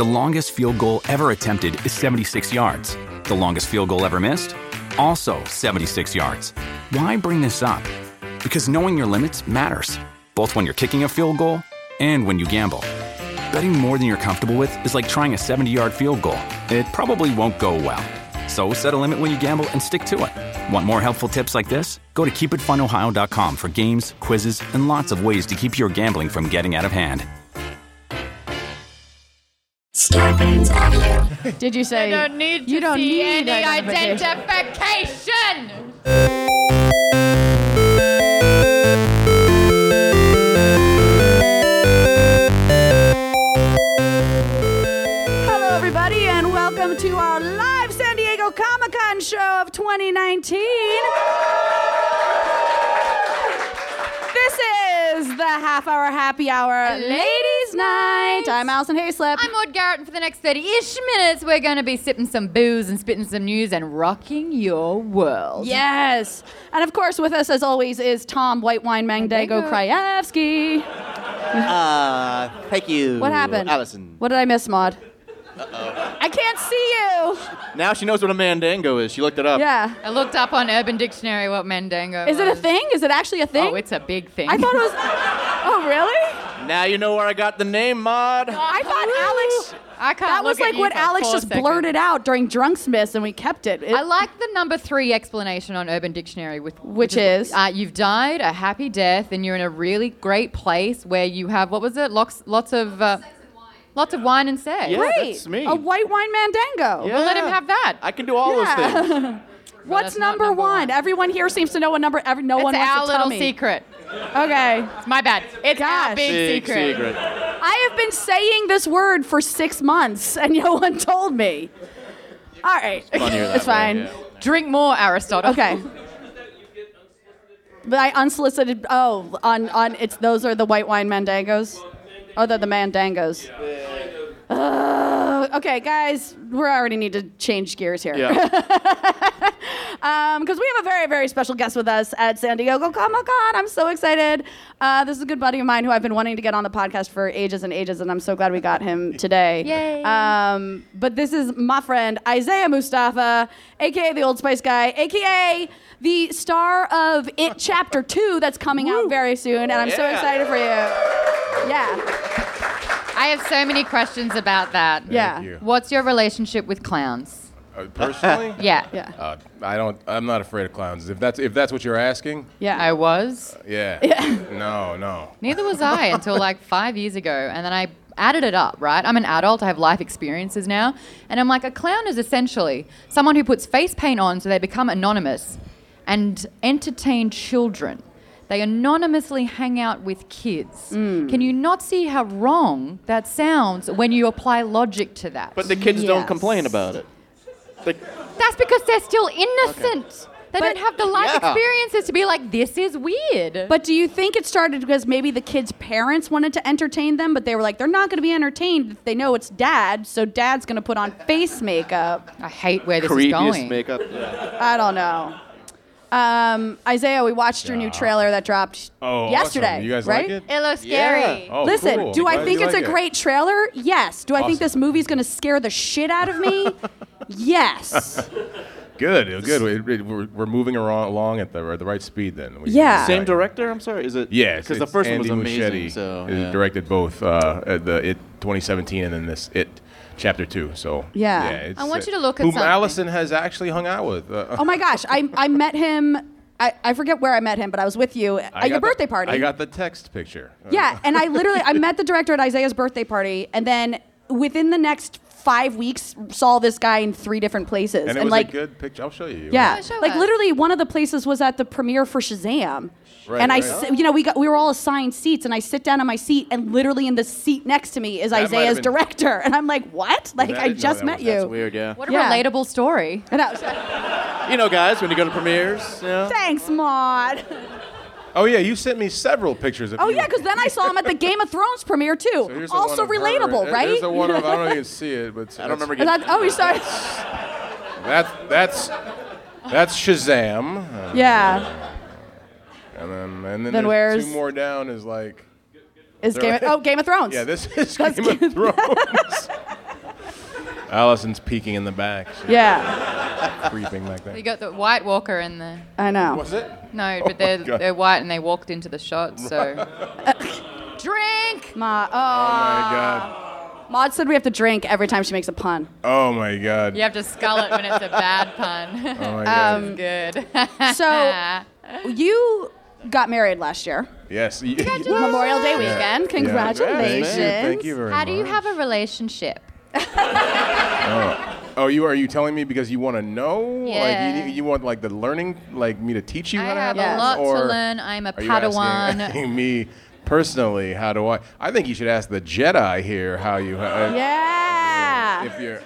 The longest field goal ever attempted is 76 yards. The longest field goal ever missed? Also 76 yards. Why bring this up? Because knowing your limits matters, both when you're kicking a field goal and when you gamble. Betting more than you're comfortable with is like trying a 70-yard field goal. It probably won't go well. So set a limit when you gamble and stick to it. Want more helpful tips like this? Go to keepitfunohio.com for games, quizzes, and lots of ways to keep your gambling from getting out of hand. Did you say You don't need to you don't see need any identification? Hello, everybody, and welcome to our live San Diego Comic-Con show of 2019. This is the half-hour happy hour ladies' night. I'm Allison Hayslip. I'm Maud Garrett, and for the next 30-ish minutes, we're going to be sipping some booze and spitting some news and rocking your world. Yes. And of course, with us, as always, is Tom White Wine Mandago Krajewski. Thank you. What happened? Allison. What did I miss, Maud? I can't see you. Now she knows what a mandango is. She looked it up. Yeah. I looked up on Urban Dictionary what mandango Is it a was. thing? Is it actually a thing? Oh, it's a big thing. I thought it was... Oh, really? Now you know where I got the name, Maud. I thought Alex... I can't That was look at like you what for Alex 4 just seconds. blurted out during Drunksmiths, and we kept it. I like the number 3 explanation on Urban Dictionary, Which is? You've died a happy death, and you're in a really great place where you have lots of wine and sex. Yeah, Great. that's me. A white wine mandango. Yeah. Well, let him have that. I can do all those things. What's that's not number number one? one. Everyone here seems to know what number... No It's one wants our to tell little me. secret. Okay. It's my bad. It's Gosh. our big secret. I have been saying this word for 6 months, and no one told me. All right. Funnier that It's fine. way, yeah. Drink more, Aristotle. Okay. But I unsolicited... Oh, on it's those are the white wine mandangos? Oh, they're the mandangos. Okay, guys, we already need to change gears here. Yeah. Because we have a very, very special guest with us at San Diego Comic-Con. I'm so excited. This is a good buddy of mine who I've been wanting to get on the podcast for ages and ages, and I'm so glad we got him today. Yay. But this is my friend Isaiah Mustafa, a.k.a. the Old Spice guy, a.k.a. the star of It Chapter 2 that's coming out very soon, and I'm so Yeah. excited for you. Yeah. I have so many questions about that. Yeah. Thank you. What's your relationship with clowns? Personally, Yeah. Yeah. I'm not afraid of clowns. If that's what you're asking, Yeah. I was. yeah. No. Neither was I until like 5 years ago. And then I added it up, right? I'm an adult. I have life experiences now. And I'm like, a clown is essentially someone who puts face paint on so they become anonymous and entertain children. They anonymously hang out with kids. Can you not see how wrong that sounds when you apply logic to that? But the kids don't Yes. complain about it. That's because they're still innocent. They don't have the life Yeah. experiences to be like, this is weird. But do you think it started because maybe the kids' parents wanted to entertain them, but they were like, they're not going to be entertained if they know it's dad, so dad's going to put on face makeup? I hate where this is Creepiest going. makeup. Yeah. I don't know. Isaiah, we watched your new trailer that dropped yesterday. Awesome. You guys right? like it? It looks scary. Oh, Listen, cool. do I Glad think you it's like a it. great trailer? Yes. Do I think Awesome. this movie's going to scare the shit out of me? Yes. Good. We're moving along at the right speed then. Yeah. Same director? I'm sorry. Is it? Yes. Because the it's first Andy one was amazing. Muschietti. So He yeah. directed both the It 2017 and then this It Chapter 2. So Yeah. it's, I want you to look at whom something. Allison has actually hung out with. Oh my gosh, I met him. I forget where I met him, but I was with you at your birthday party. I got the text picture. Yeah, and I met the director at Isaiah's birthday party, and then within the next 5 weeks, saw this guy in 3 different places. And it was like, a good picture. I'll show you. yeah, show like us. literally one of the places was at the premiere for Shazam. Right, and right. we were all assigned seats, and I sit down on my seat, and literally in the seat next to me is That might have Isaiah's been- director, and I'm like, what? Like I I didn't know just that met was- you. That's weird, yeah. What a Yeah. relatable story. And I was, You know, guys, when you go to premieres, you know. thanks, Maud. Oh yeah, you sent me several pictures of Oh you. yeah, because then I saw him at the Game of Thrones premiere too. So here's the one Also of her. relatable, There- right? There's the one of, I don't know if you can see it, but I don't remember Is getting. that- oh, you sorry. That's Shazam. Yeah. And then Then there's where's- 2 more down is like Is Game of Thrones. yeah, this is That's Game of Game- Thrones. Allison's peeking in the back. She's Yeah, creeping back there. You got the White Walker and the... I know. Was it? No, but God. they're white and they walked into the shot, so... Drink! Ma, Oh my God. Maud said we have to drink every time she makes a pun. Oh my God. You have to skull it when it's a bad pun. Oh my God. Good. So you got married last year, Yes. Memorial Day weekend. Congratulations. Thank you very much. How do you have a relationship? Oh, are you telling me because you want to know? Yeah. Like you want like the learning, like me to teach you I how to have have a one? lot Or to learn. I'm a are you Padawan. asking me personally, how do I? I think you should ask the Jedi here how you. Yeah. If you're.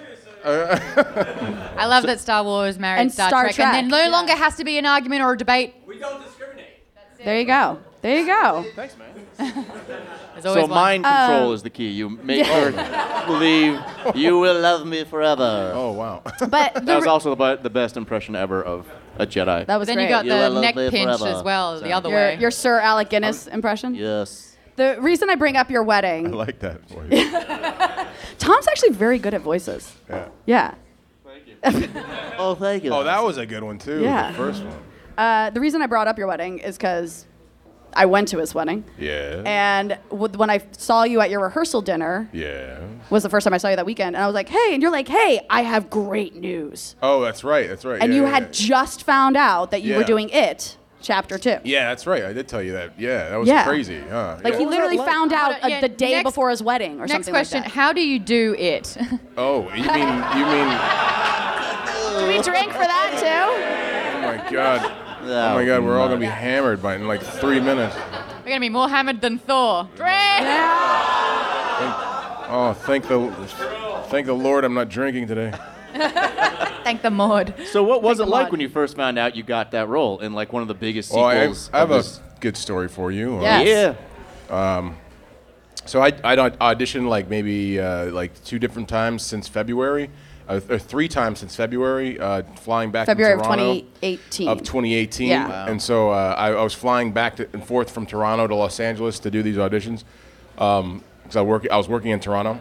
I love that Star Wars married And Star, Star Trek, Trek. and then no longer has to be an argument or a debate. There you go. There you go. Thanks, man. There's So always one. mind control is the key. You make her believe you will love me forever. Oh wow. But That was also the best impression ever of a Jedi. that was Then great. you got You will the love neck me pinch forever. as well, the other your, way. your Sir Alec Guinness impression. Yes. The reason I bring up your I wedding, like that for you. Tom's actually very good at voices. Yeah. Yeah. Oh, thank you. Oh, that was a good one too. Yeah. The first one. The reason I brought up your wedding is because I went to his wedding, Yeah. and when I saw you at your rehearsal dinner, Yeah. was the first time I saw you that weekend, and I was like, hey, and you're like, hey, I have great news. Oh, that's right. That's right. And yeah, you yeah, had yeah. just found out that you were Yeah. doing It, Chapter 2. Yeah, that's right. I did tell you that. Yeah, that was Yeah. crazy. Huh? Like yeah. he literally found out Hold on, yeah, the day next- before his wedding or Next something question: like how do you do it? Oh, you mean? that. Do we drink for that too? Oh my God. Oh my God, we're all gonna be hammered by in like 3 minutes. We're gonna be more hammered than Thor. Drink! Oh, thank the Lord, I'm not drinking today. Thank the Maud. So what was it Thank like God. when you first found out you got that role in like one of the biggest Well, sequels? I have of a this- good story for you. Yes. Yeah. So I auditioned like maybe like 2 different times since February, or 3 times since February, flying back February to of Toronto. 2018. Of 2018. Yeah. Wow. And so I was flying back and forth from Toronto to Los Angeles to do these auditions. Because I was working in Toronto.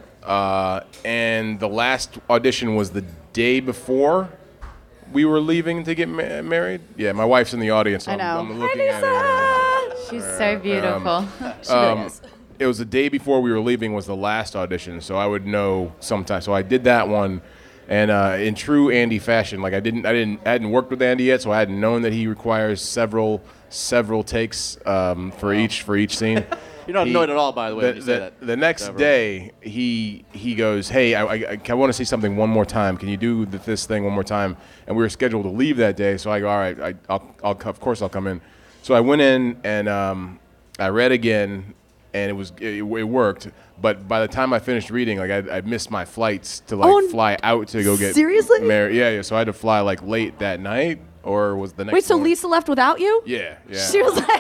And the last audition was the day before we were leaving to get married. Yeah, my wife's in the audience. So I know. I'm looking at her. She's so beautiful. She really is. It was the day before we were leaving was the last audition, so I would know sometime. So I did that one, and in true Andy fashion, like I hadn't worked with Andy yet, so I hadn't known that he requires several takes for each scene. You're not annoyed at all, by the way, when you say that. The next Several. day, he goes, "Hey, I want to see something one more time. Can you do this thing one more time?" And we were scheduled to leave that day, so I go, "All right, I'll of course I'll come in." So I went in and I read again, and it worked. But by the time I finished reading, like I missed my flights to like fly out to go get seriously? married. Yeah. So I had to fly like late that night, or was the next? Wait, so morning. Lisa left without you? Yeah. She was like,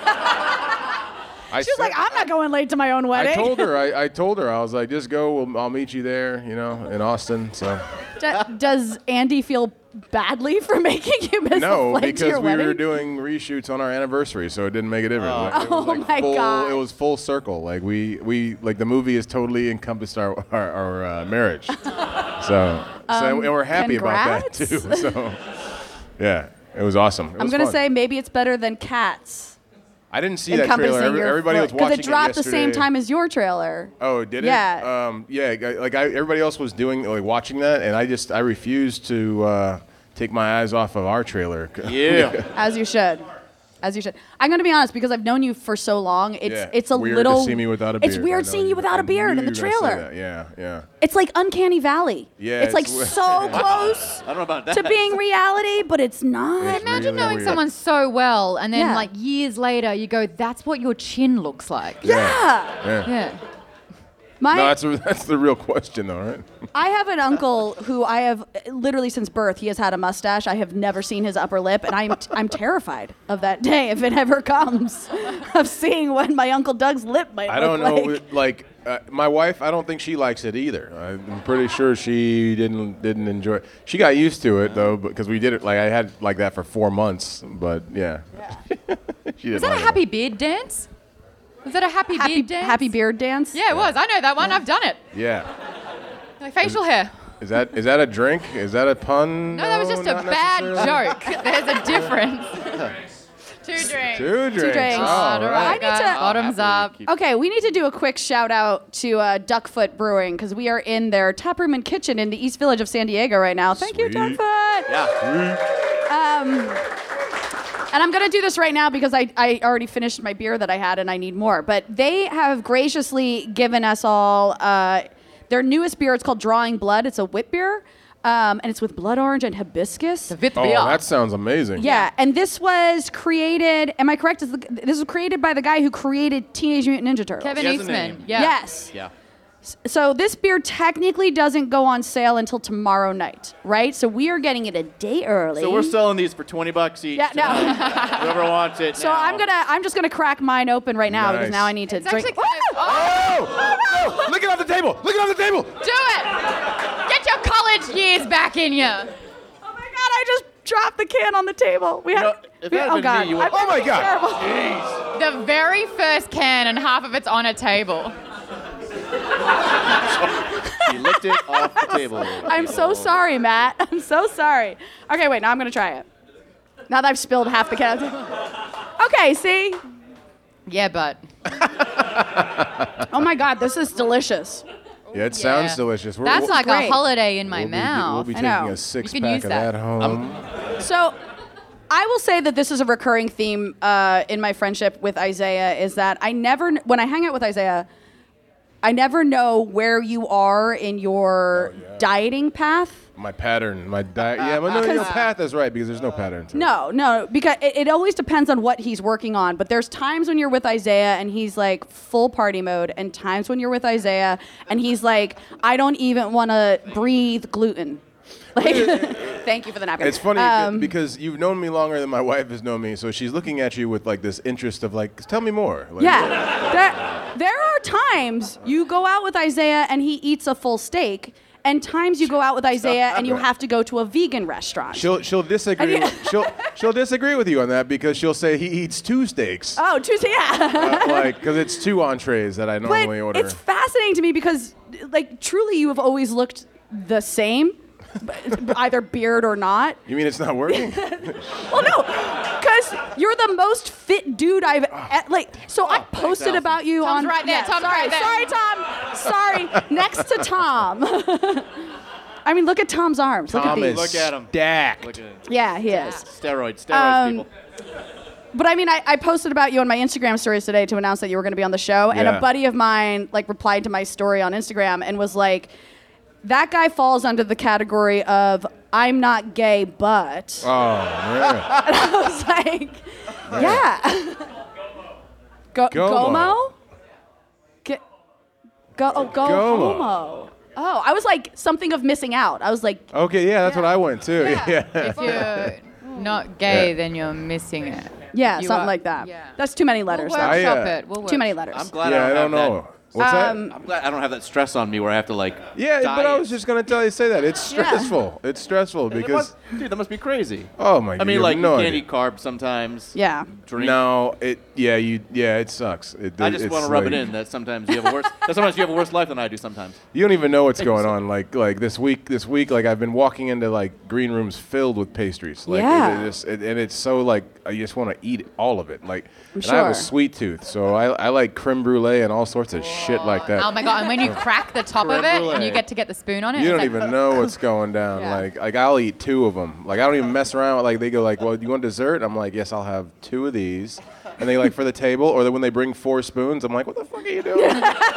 I she was said- like, I'm not going late to my own wedding. I told her, I was like, just go. I'll meet you there, in Austin. So Does Andy feel badly for making you miss a no, flight to because your we wedding? were doing reshoots on our anniversary, so it didn't make a difference. Like, it was Oh like my full, gosh. It was full circle. Like we like the movie has totally encompassed our marriage. So and we're happy about that congrats. too. So yeah, it was awesome. It I'm was going to fun. say maybe it's better than Cats. I didn't see that Encompassing trailer. your Everybody was watching because it dropped the same yesterday. time as your trailer. Oh, did it? Yeah. Everybody else was watching that, and I refused to take my eyes off of our trailer. Yeah. As you should. As you should. I'm going to be honest, because I've known you for so long, it's a weird little... to see me without a beard. It's I weird know seeing you without I a beard knew in the you were gonna say trailer. that. Yeah. It's like Uncanny Valley. Yeah, It's like it's- so close I don't know about that. to being reality, but it's not. It's Imagine really knowing weird. someone so well, and then Yeah. like years later, you go, "That's what your chin looks like." Yeah. Yeah. My, No, that's the real question, though, right? I have an uncle who I have literally since birth. He has had a mustache. I have never seen his upper lip, and I'm terrified of that day if it ever comes, of seeing what my Uncle Doug's lip might I don't look know. like. My wife, I don't think she likes it either. I'm pretty sure she didn't enjoy it. She got used to it though, because we did it like I had like that for 4 months. But yeah. She didn't Was that a like it. happy beard dance? Was that a happy beard dance? Happy beard dance. Yeah, it was. I know that one. I've done it. Yeah. Like facial hair. Is that a drink? Is that a pun? No, that was just a not bad necessarily. joke. There's a difference. 2 drinks. Two drinks. drinks. Oh, All right. right, I need to- bottoms up. Okay, we need to do a quick shout out to Duckfoot Brewing because we are in their tap room and kitchen in the East Village of San Diego right now. Thank you, Sweet. Duckfoot. Yeah. And I'm going to do this right now because I already finished my beer that I had and I need more. But they have graciously given us all their newest beer. It's called Drawing Blood. It's a wit beer. And it's with blood orange and hibiscus. The fifth Oh, beer. that sounds amazing. Yeah, and this was created, am I correct? This was created by the guy who created Teenage Mutant Ninja Turtles. Kevin He has a Eastman. name. Yeah. Yes. Yeah. So this beer technically doesn't go on sale until tomorrow night, right? So we are getting it a day early. So we're selling these for $20 each. Yeah, no. Whoever wants it. So now. I'm just gonna crack mine open right now because Nice. now I need to It's drink. actually kind of, oh, Oh! Look it on the table! Look it on the table! do it! Get your college years back in you. Oh my god! I just dropped the can on the table. We had. know, if that had oh been god! me, you would- I'm Oh my really God. terrible. The very first can and half of it's on a table. He licked it off the table. I'm so sorry, Matt. I'm so sorry. Okay, wait. Now I'm gonna try it. Now that I've spilled half the can. Okay, see? Yeah, but Oh my god, this is delicious. Yeah, it sounds delicious. That's like great. a holiday in my We'll mouth. be I know. taking a You six-pack can use of that. that home. So, I will say that this is a recurring theme in my friendship with Isaiah. Is that when I hang out with Isaiah, I never know where you are in your dieting path. My pattern, my diet. Yeah, but no, your path is right because there's no pattern to it. No, because it always depends on what he's working on. But there's times when you're with Isaiah and he's like full party mode, and times when you're with Isaiah and he's like, I don't even want to breathe gluten. Like, thank you for the napkin. It's funny because you've known me longer than my wife has known me, so she's looking at you with like this interest of like, tell me more. Like, Yeah, there are times you go out with Isaiah and he eats a full steak, and times you go out with Isaiah and you have to go to a vegan restaurant. She'll disagree. She'll disagree with you on that because she'll say he eats 2 steaks. Oh, Tuesday, yeah. Like, because it's 2 entrees that I But normally order. it's fascinating to me because, like, truly you have always looked the same, either beard or not. You mean it's not working? Well, no, because you're the most fit dude I've So I posted Allison. about you Tom's on. right there, Tom's sorry, right there. Sorry, Tom. Sorry, next to Tom. I mean, look at Tom's arms. Look at Tom these. is Look at him. stacked. Look at it. Yeah, he is. Steroids, Um, people. But I mean, I posted about you on my Instagram stories today to announce that you were going to be on the show, and Yeah. a buddy of mine like replied to my story on Instagram and was like, "That guy falls under the category of I'm not gay, but." Oh, yeah. And I was like, "Yeah." Gomo? Go Gomo. homo. Oh, I was like something of missing out. I was like, Okay, yeah, that's what I went too. Yeah. If you're not gay, then you're missing it. yeah, You something are- like that. yeah. That's too many We'll letters. workshop though. it. We'll Too many work- letters. I'm glad Yeah, I don't have know. What's that. that? I'm glad I don't have that stress on me where I have to like. Yeah, but I was diet. just gonna tell you say that it's Yeah. stressful. It's stressful That because must, that must be crazy. oh my god, I mean, you like have no you can't idea. eat carbs sometimes. Yeah. Drink. No, it sucks. I just want to rub it in that sometimes you have a worse. That sometimes you have a worse life than I do sometimes. You don't even know what's going on. Like this week, like I've been walking into like green rooms filled with pastries. Like Yeah. and it's so like I just want to eat all of it. Like I'm and I have a sure. sweet tooth, so I like creme brulee and all sorts of shit like that. Oh my god! And when you crack the top of it Creme and you brulee. get to get the spoon on it, You it's don't like, even know what's going down. Yeah. Like I'll eat 2 of them. Like I don't even mess around. Like they go like, well, you want dessert? I'm like, yes, I'll have 2 of these. And they like for the table, or then when they bring 4 spoons, I'm like, what the fuck are you doing?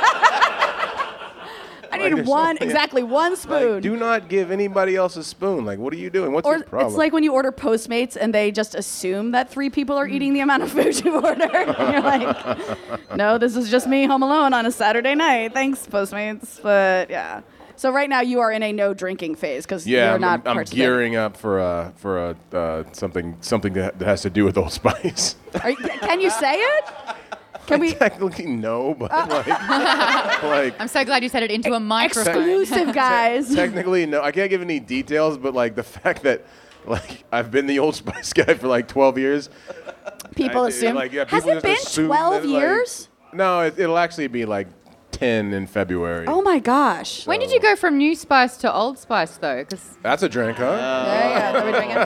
I need there's one, something- exactly one spoon. Like, do not give anybody else a spoon. Like, what are you doing? What's or your problem? it's like when you order Postmates and they just assume that 3 people are eating the amount of food you ordered. And you're like, no, this is just me home alone on a Saturday night. Thanks, Postmates. But yeah. So right now you are in a no drinking phase because yeah, you're not I'm participating. gearing up for something that has to do with Old Spice. Can you say it? Can we? Technically, no, but like I'm so glad you said it into a microphone. Exclusive, guys. technically, no. I can't give any details, but like the fact that like I've been the Old Spice guy for like 12 years. People I- assume. like, yeah, Has people it just been assume 12 that, like- years? No, it'll actually be like 10 in February. Oh my gosh. When did you go from New Spice to Old Spice though? 'Cause That's a drink, huh? Yeah. Are we drinking?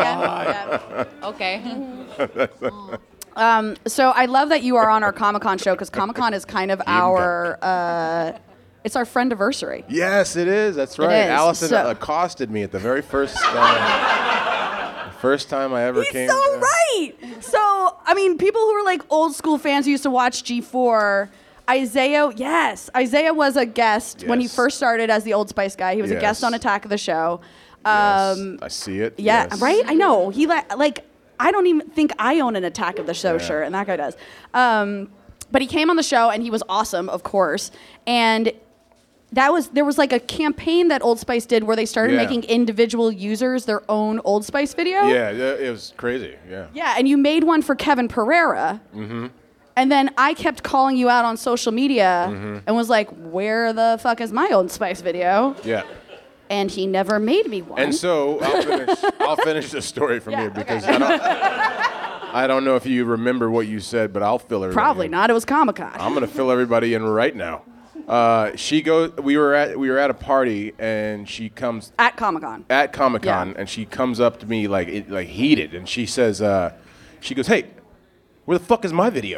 okay. So I love that you are on our Comic-Con show because Comic-Con is kind of our it's our friendiversary. Yes, it is. That's right. is. Allison So- accosted me at the very first first time I ever He's came. so to- right. So I mean, people who are like old school fans who used to watch G4. Isaiah was a guest when he Yes. first started as the Old Spice guy. He was a guest Yes. on Attack of the Show. Yes, I see it. Yeah, yes. right? I know. He like I don't even think I own an Attack of the Show shirt, and that guy does. But he came on the show, and he was awesome, of course. And there was like a campaign that Old Spice did where they started making individual users their own Old Spice video. Yeah, it was crazy. Yeah. Yeah, and you made one for Kevin Pereira. Mm-hmm. And then I kept calling you out on social media and was like, where the fuck is my Old Spice video? Yeah. And he never made me one. And so I'll finish the story from here because I don't know if you remember what you said, but I'll fill everybody Probably in. not. It was Comic-Con. I'm gonna fill everybody in right now. We were at a party and she comes At Comic-Con. at Comic-Con Yeah. and she comes up to me like heated and she says she goes, "Hey, where the fuck is my video?"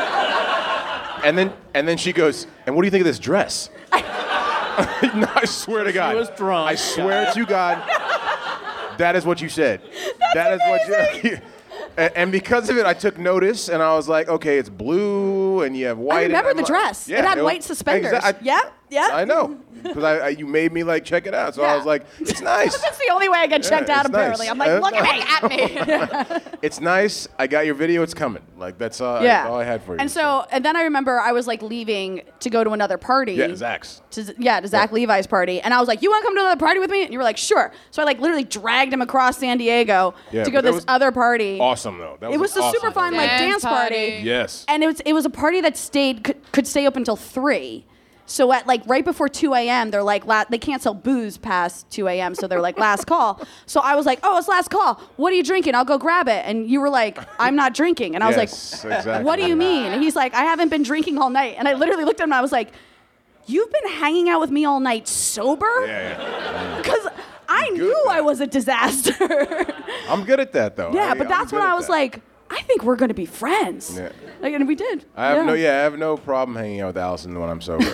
and then she goes, "And what do you think of this dress?" No, I swear to God. was drunk. I swear to God. That is what you said. That is what you. And because of it, I took notice, and I was like, okay, it's blue, and you have white. I remember and the I'm dress. like- it had was- white suspenders. Exa- Yeah. I know. Because you made me like check it out, so I Yeah. was like, it's nice. That's the only way I get checked Yeah, out, it's apparently. nice. I'm like, look at me. It's nice. I got your video. It's coming. Like that's all I had for you. And then I remember I was like leaving to go to another party. Yeah, Zach's. To Zach Levi's party. And I was like, you want to come to another party with me? And you were like, sure. So I like literally dragged him across San Diego Yeah, to go but to that this was other party. Awesome though. That It was an a awesome super fun party. like dance party. Yes. And it was a party that could stay up until 3. So at like right before 2 a.m., they're like, they can't sell booze past 2 a.m. So they're like, last call. So I was like, oh, it's last call. What are you drinking? I'll go grab it. And you were like, I'm not drinking. And I was Yes, like, exactly. what do you mean? And he's like, I haven't been drinking all night. And I literally looked at him and I was like, you've been hanging out with me all night sober? Yeah. Because I good knew at that. I was a disaster. I'm good at that though. Yeah, but I'm that's good when at I was that. like, I think we're going to be friends. Yeah. Like, and we did. I have no problem hanging out with Allison when I'm sober.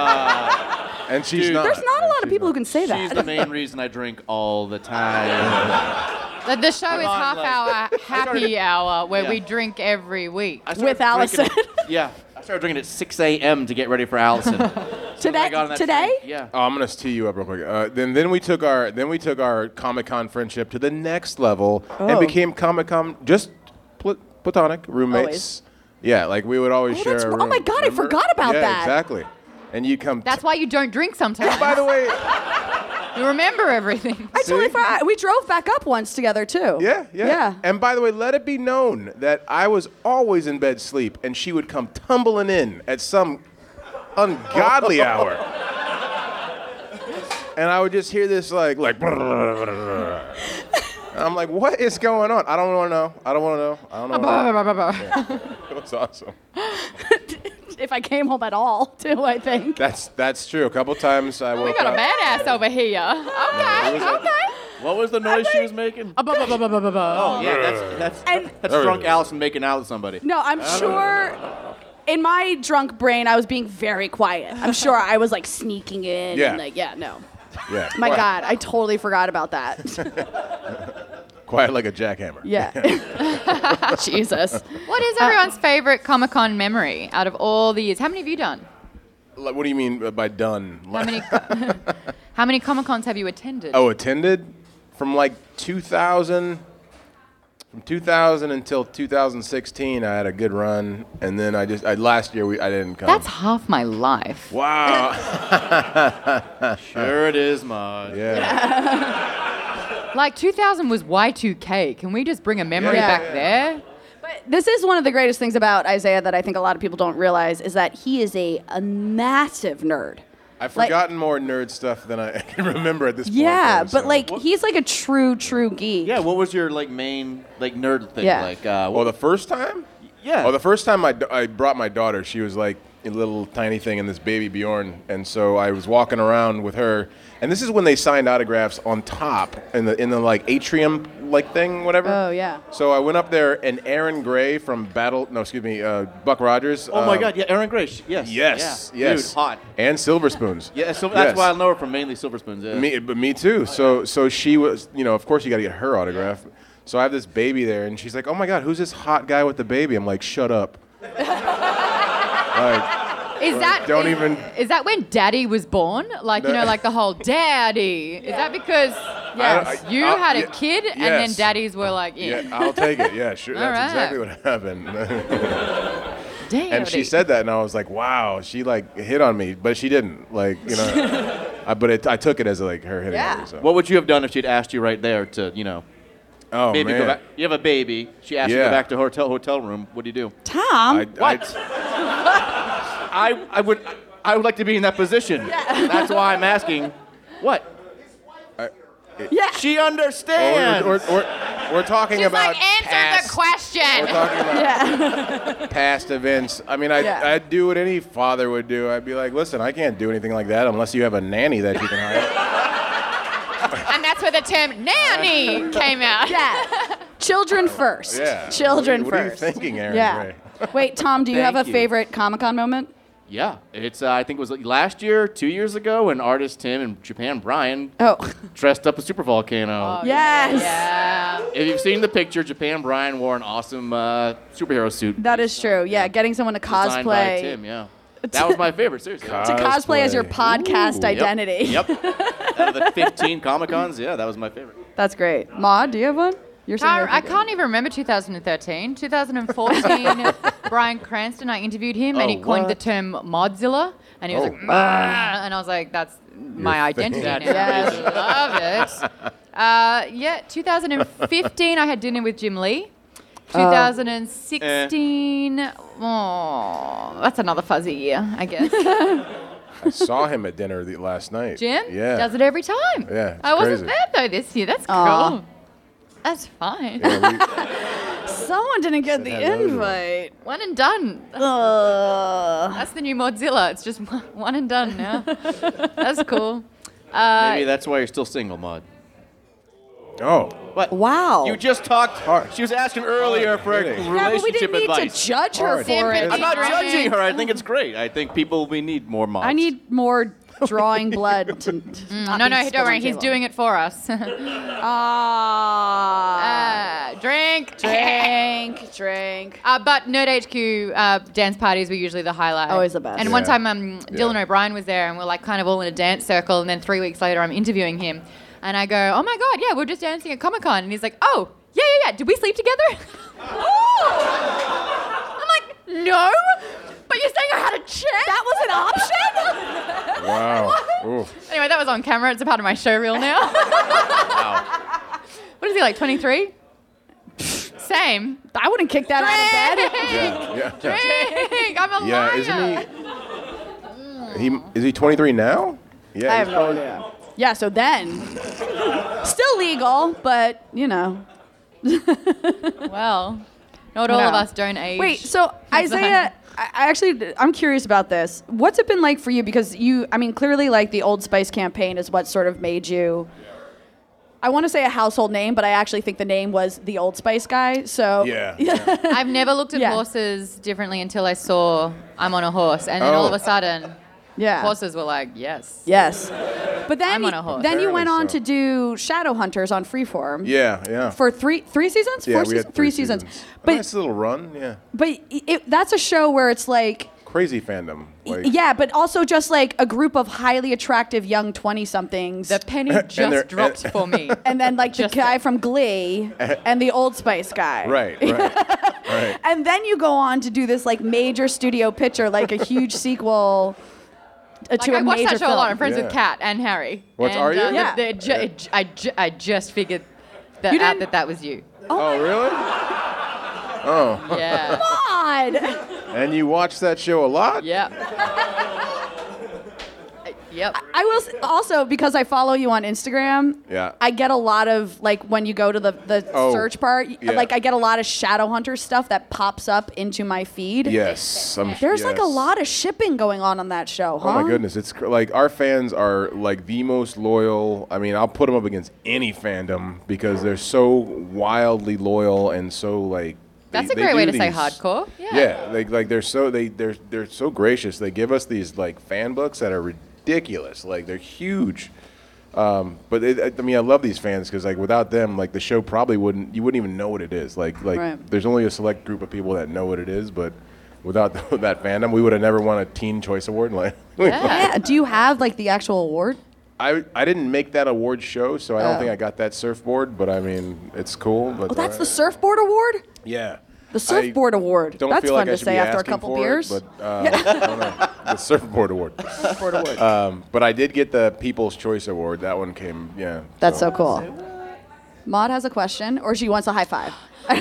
And she's Dude, not. There's not a lot of She's people who not. can say She's that. the main reason I drink all the time. The show is on, half like- hour happy hour where Yeah. we drink every week. I started With Allison. drinking- yeah. I started drinking at 6 a.m. to get ready for Allison. Today? I got on that Today? train. Yeah. Oh, I'm gonna tee you up real quick. Then we took our Comic-Con friendship to the next level and Oh. became Comic-Con just platonic roommates. Always. Yeah, like we would always share that's- a room. oh my God, I remember? forgot about yeah, that. Exactly. And you come. That's why you don't drink sometimes. By the way, You remember everything. I totally forgot. We drove back up once together, too. yeah. And by the way, let it be known that I was always in bed sleep, and she would come tumbling in at some ungodly hour. And I would just hear this like. And I'm like, what is going on? I don't want to know. I don't know. It was awesome. If I came home at all, too, I think. That's true. A couple times I We woke got a up. badass over here. Okay. What was the noise she was making? Oh, yeah, that's drunk Allison making out with somebody. No, I'm sure in my drunk brain, I was being very quiet. I'm sure I was like sneaking in. Yeah. And, like, no. Yeah. My God, I totally forgot about that. Quiet like a jackhammer. Yeah. Jesus. What is everyone's favorite Comic-Con memory out of all the years? How many have you done? Like, what do you mean by done? How many How many Comic-Cons have you attended? Oh, attended from like 2000. From 2000 until 2016, I had a good run, and then last year I didn't come. That's half my life. Wow. Sure it is, Maude. Yeah. Like 2000 was Y2K. Can we just bring a memory Yeah. back there? But this is one of the greatest things about Isaiah that I think a lot of people don't realize is that he is a massive nerd. I've Like- forgotten more nerd stuff than I can remember at this point. Yeah, though, but so. like he's like a true geek. Yeah, what was your like main like nerd thing? Yeah. Like Well, the first time? Yeah. Oh, the first time I brought my daughter, she was like a little tiny thing in this baby Bjorn, and so I was walking around with her, and this is when they signed autographs on top in the like atrium like thing, whatever. Oh yeah. So I went up there, and Aaron Gray from Buck Rogers. Oh my God, yeah, Aaron Gray. Yes. Yes. Yeah. Yes. Dude, hot. And Silver Spoons. Yeah, so that's why I know her from mainly Silver Spoons. Yeah. Me too. So she was, of course you got to get her autograph. So I have this baby there, and she's like, "Oh my God, who's this hot guy with the baby?" I'm like, "Shut up." Is that when Daddy was born? Like, like the whole Daddy. Is that because you had a kid and then Daddies were like, yeah, I'll take it. Yeah, sure. That's exactly what happened. Daddy. And she said that, and I was like, wow, she like hit on me, but she didn't. Like, I took it as like her hitting on me. So. What would you have done if she'd asked you right there to, Oh, maybe man. go back? You have a baby. She asked you to go back to hotel room. What do you do? Tom. What? I would like to be in that position. Yeah. That's why I'm asking. What? Yeah. She understands. We're talking She's about like, answer past, the question. We're talking about past events. I mean, I'd do what any father would do. I'd be like, listen, I can't do anything like that unless you have a nanny that you can hire. And that's where the term nanny came out. Yeah. Children first. Yeah. Children what first. What are you thinking, Aaron Gray? Wait, Tom, do you have a favorite Comic-Con moment? Yeah, it's I think it was last year, 2 years ago, when artist Tim and Japan Brian dressed up a super volcano. Oh, yes. Yeah. If you've seen the picture, Japan Brian wore an awesome superhero suit. That is true. Yeah, getting someone to Designed by cosplay. Tim, yeah. That was my favorite, seriously. To cosplay as your podcast identity. Yep. Out of the 15 Comic-Cons, yeah, that was my favorite. That's great. Maude, do you have one? I can't even remember 2013. 2014, Bryan Cranston, I interviewed him, and he coined the term Modzilla, and he was like, and I I was like, that's my identity now. Yes. Love it. 2015, I had dinner with Jim Lee. 2016, that's another fuzzy year, I guess. I saw him at dinner last night. Jim? Yeah. Does it every time. Yeah, I wasn't there, though, this year. That's cool. That's fine. Yeah, Someone didn't get the invite. One and done. That's the new Modzilla. It's just one and done now. That's cool. Maybe that's why you're still single, Maud. Oh. What? Wow. You just talked. She was asking earlier for a relationship Yeah, but we didn't need advice. to judge her for it. I'm not judging her. I think it's great. I think we need more moms. I need more drawing blood to not No, be don't spilled on worry. He's table. doing it for us. Drink. But Nerd HQ dance parties were usually the highlight. Always the best. And one time Dylan O'Brien was there, and we're like kind of all in a dance circle, and then 3 weeks later I'm interviewing him. And I go, oh my God, yeah, we're just dancing at Comic-Con. And he's like, oh, yeah. Did we sleep together? I'm like, no, but you're saying I had a chance? That was an option? Wow. Oof. Anyway, that was on camera. It's a part of my show reel now. Wow. What is he, like 23? Same. I wouldn't kick that out of bed. Yeah. Drink. I'm a liar. Isn't he 23 now? Yeah. I have no idea. Yeah, so then, still legal, but, Well, not all of us don't age. Wait, so Isaiah, I'm curious about this. What's it been like for you? Because clearly like the Old Spice campaign is what sort of made you, I want to say a household name, but I actually think the name was the Old Spice guy. So Yeah. I've never looked at horses differently until I saw I'm on a horse. And then all of a sudden, horses were like, yes. Yes. But then, I'm on a horse. then you went on so. to do Shadowhunters on Freeform. Yeah. For three seasons? Yeah, Four we seasons? had Three seasons. A But nice little run, yeah. But that's a show where it's like, Crazy fandom. Like, yeah, but also just like a group of highly attractive young 20-somethings. The penny just dropped for me. And then like the guy from Glee and the Old Spice guy. Right. And then you go on to do this like major studio picture, like a huge sequel to I a watched major that show film. a lot. I'm friends Yeah. with Kat and Harry. What's and, are you? Yeah. I just figured You out didn't- that was you. Oh, really? Oh. Yeah. God. And you watch that show a lot? Yeah. Yep. I will also, because I follow you on Instagram, Yeah. I get a lot of, like, when you go to the search part, yeah. like, I get a lot of Shadowhunter stuff that pops up into my feed. Yes. There's, like, a yes. lot of shipping going on that show, huh? Oh my goodness, it's like our fans are like the most loyal. I mean, I'll put them up against any fandom because they're so wildly loyal and so like. That's they a great do way to say these- hardcore. Yeah. Yeah, like they're so gracious. They give us these like fan books that are ridiculous. Like they're huge. But I mean, I love these fans because like without them, like the show probably wouldn't. You wouldn't even know what it is. Like Right. there's only a select group of people that know what it is, but. Without that fandom, we would have never won a Teen Choice Award. Like, Yeah. Do you have, like, the actual award? I didn't make that award show, so I don't think I got that surfboard. But I mean, it's cool. But Oh, that's the Surfboard Award? yeah. The Surfboard Award. Don't That's feel fun like I to should say be after a asking couple for beers. It, but I don't know. The Surfboard Award. Surfboard Award. But I did get the People's Choice Award. That one came. Yeah. That's so cool. Maud has a question, or she wants a high five.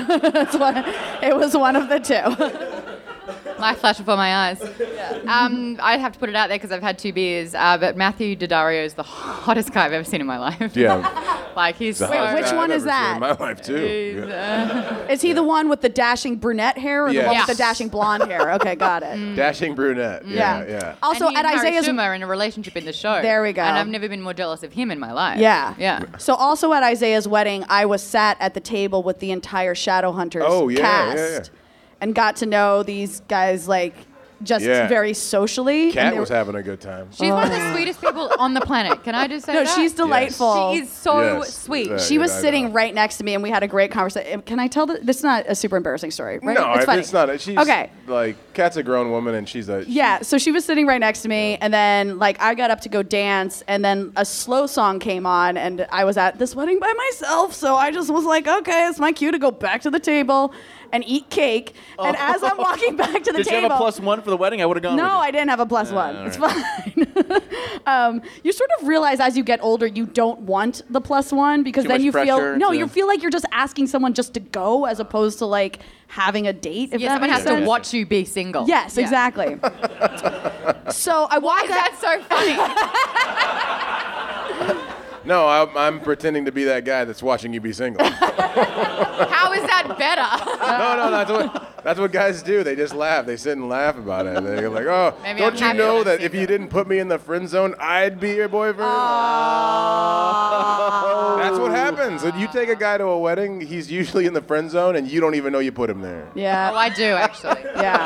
It was one of the two. Life flashed before my eyes. I'd have to put it out there because I've had 2 beers, but Matthew Daddario is the hottest guy I've ever seen in my life. Yeah. Like, he's The so... hottest which guy one I've is ever seen that? in my life too. Yeah. Is he the one with the dashing brunette hair, or the one with Yes. the dashing blonde hair? Okay, got it. Dashing brunette. Yeah. Yeah. Also, and he at and Harry Isaiah's Schumer are in a relationship in the show. There we go. And I've never been more jealous of him in my life. Yeah. Yeah. So also at Isaiah's wedding, I was sat at the table with the entire Shadowhunters Oh, yeah, cast yeah, yeah. and got to know these guys like just Yeah. very socially. and Kat they was were- having a good time. She's one of the sweetest people on the planet. Can I just say No, that? she's delightful. She is so Yes. sweet. Yeah. She was I sitting know. right next to me, and we had a great conversation. Can I tell this? Is not a super embarrassing story, right? No, it's funny. it's not. She's okay. like Kat's a grown woman, and she's a Yeah, so she was sitting right next to me, and then like I got up to go dance, and then a slow song came on, and I was at this wedding by myself, so I just was like, okay, it's my cue to go back to the table and eat cake. And as I'm walking back to the Did table, you have a +1 for the wedding? I would have gone. no, with I didn't have a +1. all It's fine. You sort of realize as you get older, you don't want the +1 because Too then much you feel pressure you to- feel like you're just asking someone just to go as opposed to like having a date. If Yeah, that someone makes has to sense. watch you be single. Yes, Yeah. exactly. So I Why walk is up. that so funny? No, I'm pretending to be that guy that's watching you be single. How is that better? No, that's what guys do. They just laugh. They sit and laugh about it. They're like, oh, Maybe don't I'm you happy know when I'm that if you didn't put me in the friend zone, I'd be your boyfriend? That's what happens. When you take a guy to a wedding, he's usually in the friend zone, and you don't even know you put him there. Yeah. Oh, I do, actually.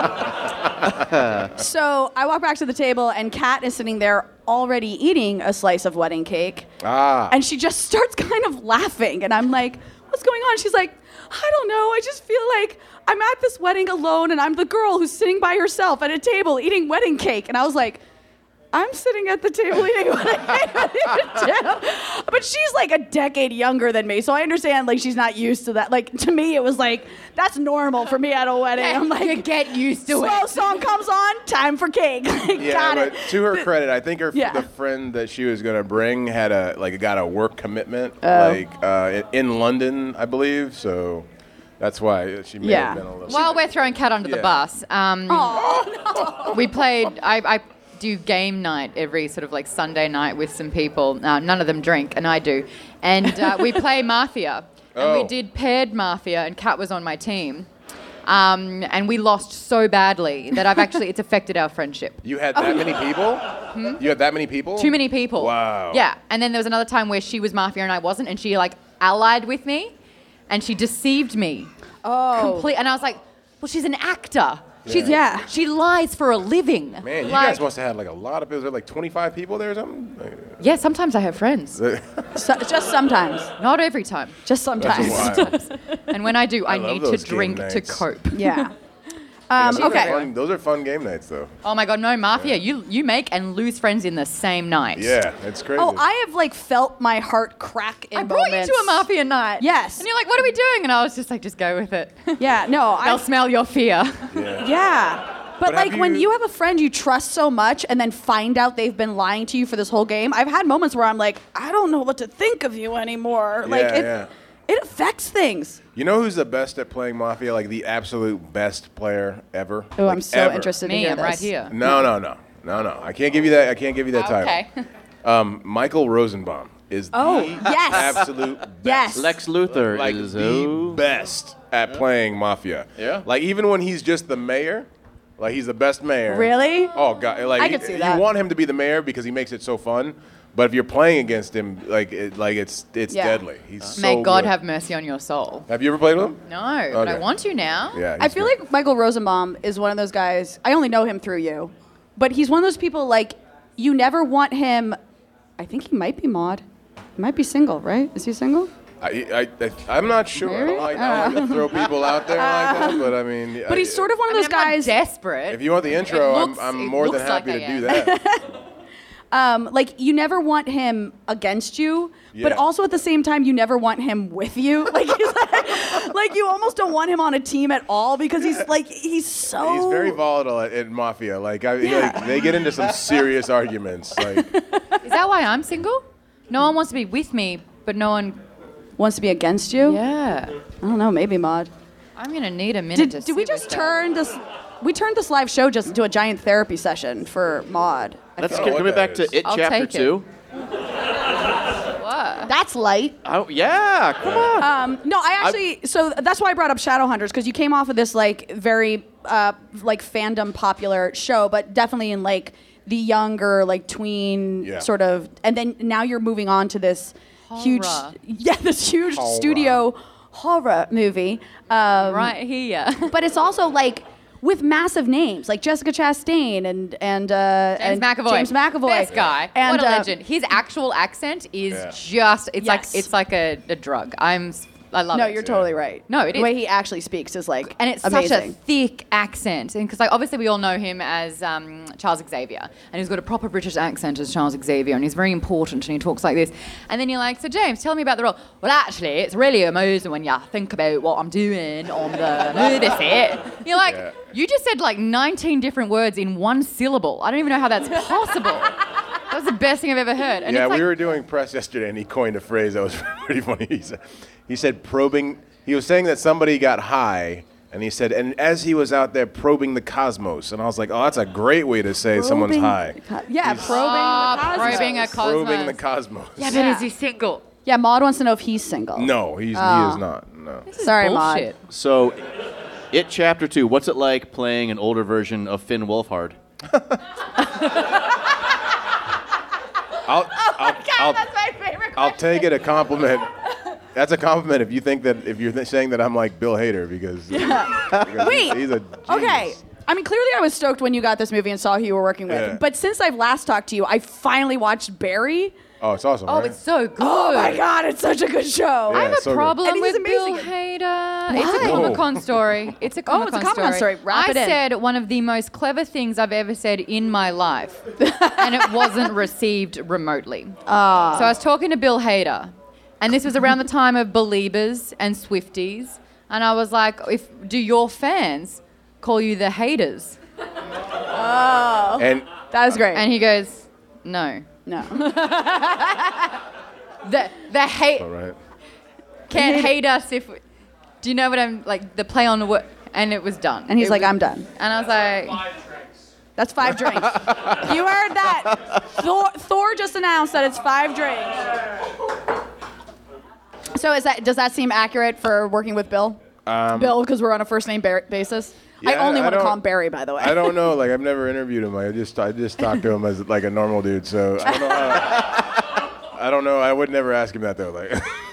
Yeah. So I walk back to the table, and Kat is sitting there already eating a slice of wedding cake. Ah. And she just starts kind of laughing. And I'm like, what's going on? She's like, I don't know. I just feel like I'm at this wedding alone, and I'm the girl who's sitting by herself at a table eating wedding cake. And I was like, I'm sitting at the table eating wedding cake with you too. But she's like a decade younger than me, so I understand like she's not used to that. Like to me, it was like that's normal for me at a wedding. I'm like, you get used to slow it. song comes on, time for cake. Like, Yeah, got but it. to her credit, I think Yeah. the friend that she was gonna bring had got a work commitment Oh. in London, I believe. So that's why she may Yeah. have been a little. While we're throwing Kat under the Yeah. bus, we played. I do game night every sort of like Sunday night with some people. None of them drink, and I do. And we play Mafia, and we Oh. did paired Mafia, and Kat was on my team. And we lost so badly that it's affected our friendship. You had that many people? You had that many people? Too many people. Wow. Yeah. And then there was another time where she was Mafia and I wasn't, and she like allied with me, and she deceived me. Oh. And I was like, well, she's an actor. Yeah. She lies for a living. Man, you Like- guys must have had like a lot of people. Was there like 25 people there or something? Yeah, sometimes I have friends. So, just sometimes. Not every time. Just sometimes. Wild. And when I do, I love need to those game drink to nights. cope. Yeah. Those are Okay. fun- Those are fun game nights, though. Oh my God, no, Mafia. You make and lose friends in the same night. Yeah, it's crazy. Oh, I have like felt my heart crack in I brought moments. you to a Mafia night. Yes. And you're like, what are we doing? And I was just like, just go with it. Yeah, no, They'll I. smell your fear. Yeah. But But like have when you- you have a friend you trust so much and then find out they've been lying to you for this whole game, I've had moments where I'm like, I don't know what to think of you anymore. Like Yeah, it affects things. You know who's the best at playing Mafia? Like the absolute best player ever? Oh, Like, I'm so ever. interested to Me, hear I'm this. right here. No. No. I can't give you that. I can't give you that title. Okay. Michael Rosenbaum is the yes. absolute best. Yes. Lex Luthor Like is the best at playing mafia. Yeah. Like even when he's just the mayor, like he's the best mayor. Really? Oh god! Like I could see that. You want him to be the mayor because he makes it so fun. But if you're playing against him, it's deadly. He's so May God good. have mercy on your soul. Have you ever played with him? No, but I Okay. want to now. Yeah. I he's feel good. like Michael Rosenbaum is one of those guys. I only know him through you, but he's one of those people like you never want him. I think he might be mod. He might be single, right? Is he single? I'm not sure. I don't like to throw people out there like that, but I mean. But he's sort of one of those I'm not guys. desperate. If you want the intro, looks- I'm it more than looks like happy I to do am. that. Like you never want him against you, but Yeah. also at the same time you never want him with you. Like, like you almost don't want him on a team at all because he's so. He's very volatile at mafia. Like they get into some serious arguments. Like Is that why I'm single? No one wants to be with me, but no one. Wants to be against you. Yeah. I don't know. Maybe Maud. I'm gonna need a minute to. Did we sit just with that. turn this? We turned this live show just into a giant therapy session for Maud. Let's I don't know can what we back that to is. It I'll Chapter take it. 2. What? That's light. Oh yeah, come on. No, I actually. So that's why I brought up Shadowhunters because you came off of this like very like fandom popular show, but definitely in like the younger like tween Yeah. sort of, and then now you're moving on to this huge, Horror. this huge Horror. studio horror movie. Right here. But it's also like with massive names like Jessica Chastain and James McAvoy. James McAvoy. Best guy. And, what a legend. His actual accent is just it's Yes. like a drug. I love No, it. you're totally right. No, it the is. way he actually speaks is like And it's amazing. such a thick accent. And because like obviously we all know him as Charles Xavier. And he's got a proper British accent as Charles Xavier. And he's very important and he talks like this. And then you're like, so James, tell me about the role. Well, actually, it's really amazing when you think about what I'm doing on the movie set. You're like, you just said like 19 different words in one syllable. I don't even know how that's possible. That was the best thing I've ever heard. And Yeah, it's like, we were doing press yesterday, and he coined a phrase that was pretty funny. He said probing. He was saying that somebody got high, and he said, and as he was out there probing the cosmos, and I was like, oh, that's a great way to say someone's high. Yeah, probing a cosmos. Probing the cosmos. Yeah, but is he single? Yeah, Maud wants to know if he's single. No, he is not. No. Sorry, Bullshit. Maud. So, It Chapter 2. What's it like playing an older version of Finn Wolfhard? That's my favorite. I'll take it a compliment. That's a compliment if you think that if you're saying that I'm like Bill Hader because, because Wait. he's a Okay. genius. I mean, clearly I was stoked when you got this movie and saw who you were working with. Yeah. But since I've last talked to you, I finally watched Barry. Oh, it's awesome. Oh, right? it's so good. Oh my God, it's such a good show. Yeah. I have a so good. problem And he's with Bill amazing. Hader. It's Why? a Comic-Con story. It's a Comic-Con it's a Comic-Con story. Wrap I it in. said one of the most clever things I've ever said in my life, and it wasn't received remotely. So I was talking to Bill Hader, and this was around the time of Beliebers and Swifties, and I was like, do your fans call you the haters? And That is great. And he goes, no. no. The hate. all right. Can't hate us if. Do you know what I'm like? The play on the word, and it was done. And he's It like, was- I'm done. And I was like, That's 5 drinks. You heard that? Thor just announced that it's 5 drinks. So does that seem accurate for working with Bill? Bill, because we're on a first name basis. I Yeah, only I want to call don't- him Barry, by the way. I don't know. Like I've never interviewed him. I just talked to him as like a normal dude. So I don't know. I don't know. I would never ask him that though. Like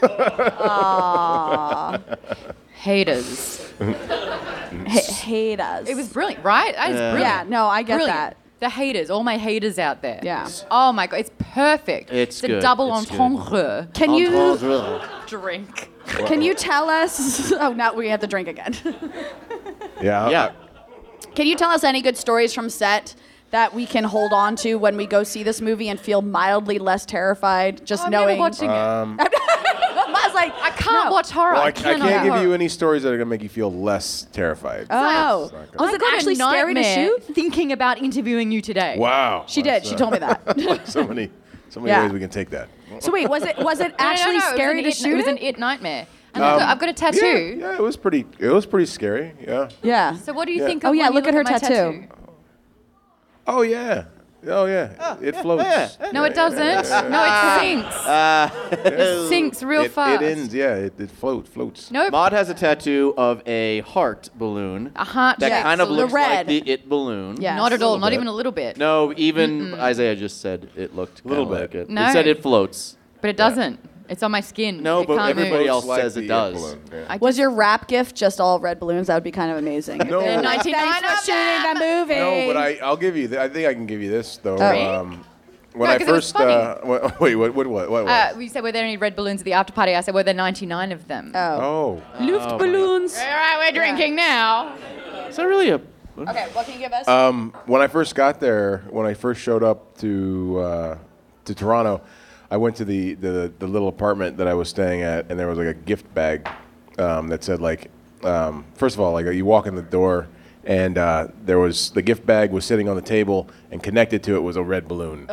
haters. Hate us. It was brilliant, right? That is brilliant. Yeah, no, I get Brilliant. that. The haters, all my haters out there. Yeah. Oh my god, it's perfect. It's a good. double It's good. entendre. Can you Drink. tell us? Oh, now we have to drink again. yeah. Yeah. Can you tell us any good stories from set that we can hold on to when we go see this movie and feel mildly less terrified, just I'm knowing? never watching it. I was like, I can't watch horror. Well, I cannot can't give horror. you any stories that are gonna make you feel less terrified. Oh, was I it got a actually scary to nightmare shoot? Thinking about interviewing you today. Wow. She did. She told me that. so many Yeah. ways we can take that. So wait, was it No, actually no, scary to it was shoot It was an it? it nightmare. And I've got a tattoo. Yeah, it was pretty scary. Yeah. Yeah. So what do you Yeah. think Oh, of yeah, when you look at look her my tattoo. Oh yeah. Oh yeah, it floats. No, it doesn't. No, it sinks. It sinks real fast. It ends. Yeah, it floats. Nope. Maud has a tattoo of a heart balloon. A heart. That yes. kind of The looks red. like the It balloon. Yeah. Not at all. Not bit. even a little bit. No, even Isaiah just said it looked Little kinda bit. like it. No. It said it floats. But it doesn't. It's on my skin. No, it but can't everybody move. else Like says the it does. balloon, yeah. Was your rap gift just all red balloons? That would be kind of amazing. No. They're There are like, 99 Thanks of for shooting them. the movie. No, but I'll give you. I think I can give you this though. Oh. When No, I 'cause it was first, funny. wait, what? We said, were there any red balloons at the after party? I said, were there 99 of them? Oh, Luftballons. All right, we're drinking now. Is that really a... Okay, what can you give us? when I first got there, when I first showed up to Toronto, I went to the little apartment that I was staying at, and there was like a gift bag that said like, first of all, like you walk in the door, and there was the gift bag was sitting on the table, and connected to it was a red balloon.